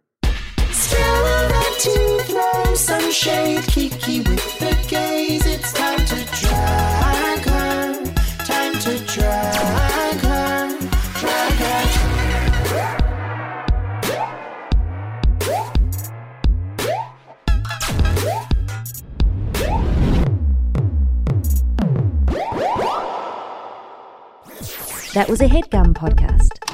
Scared to throw some shade, Kiki with the gaze. It's time to drag her, time to drag her, drag her. That was a headgum podcast.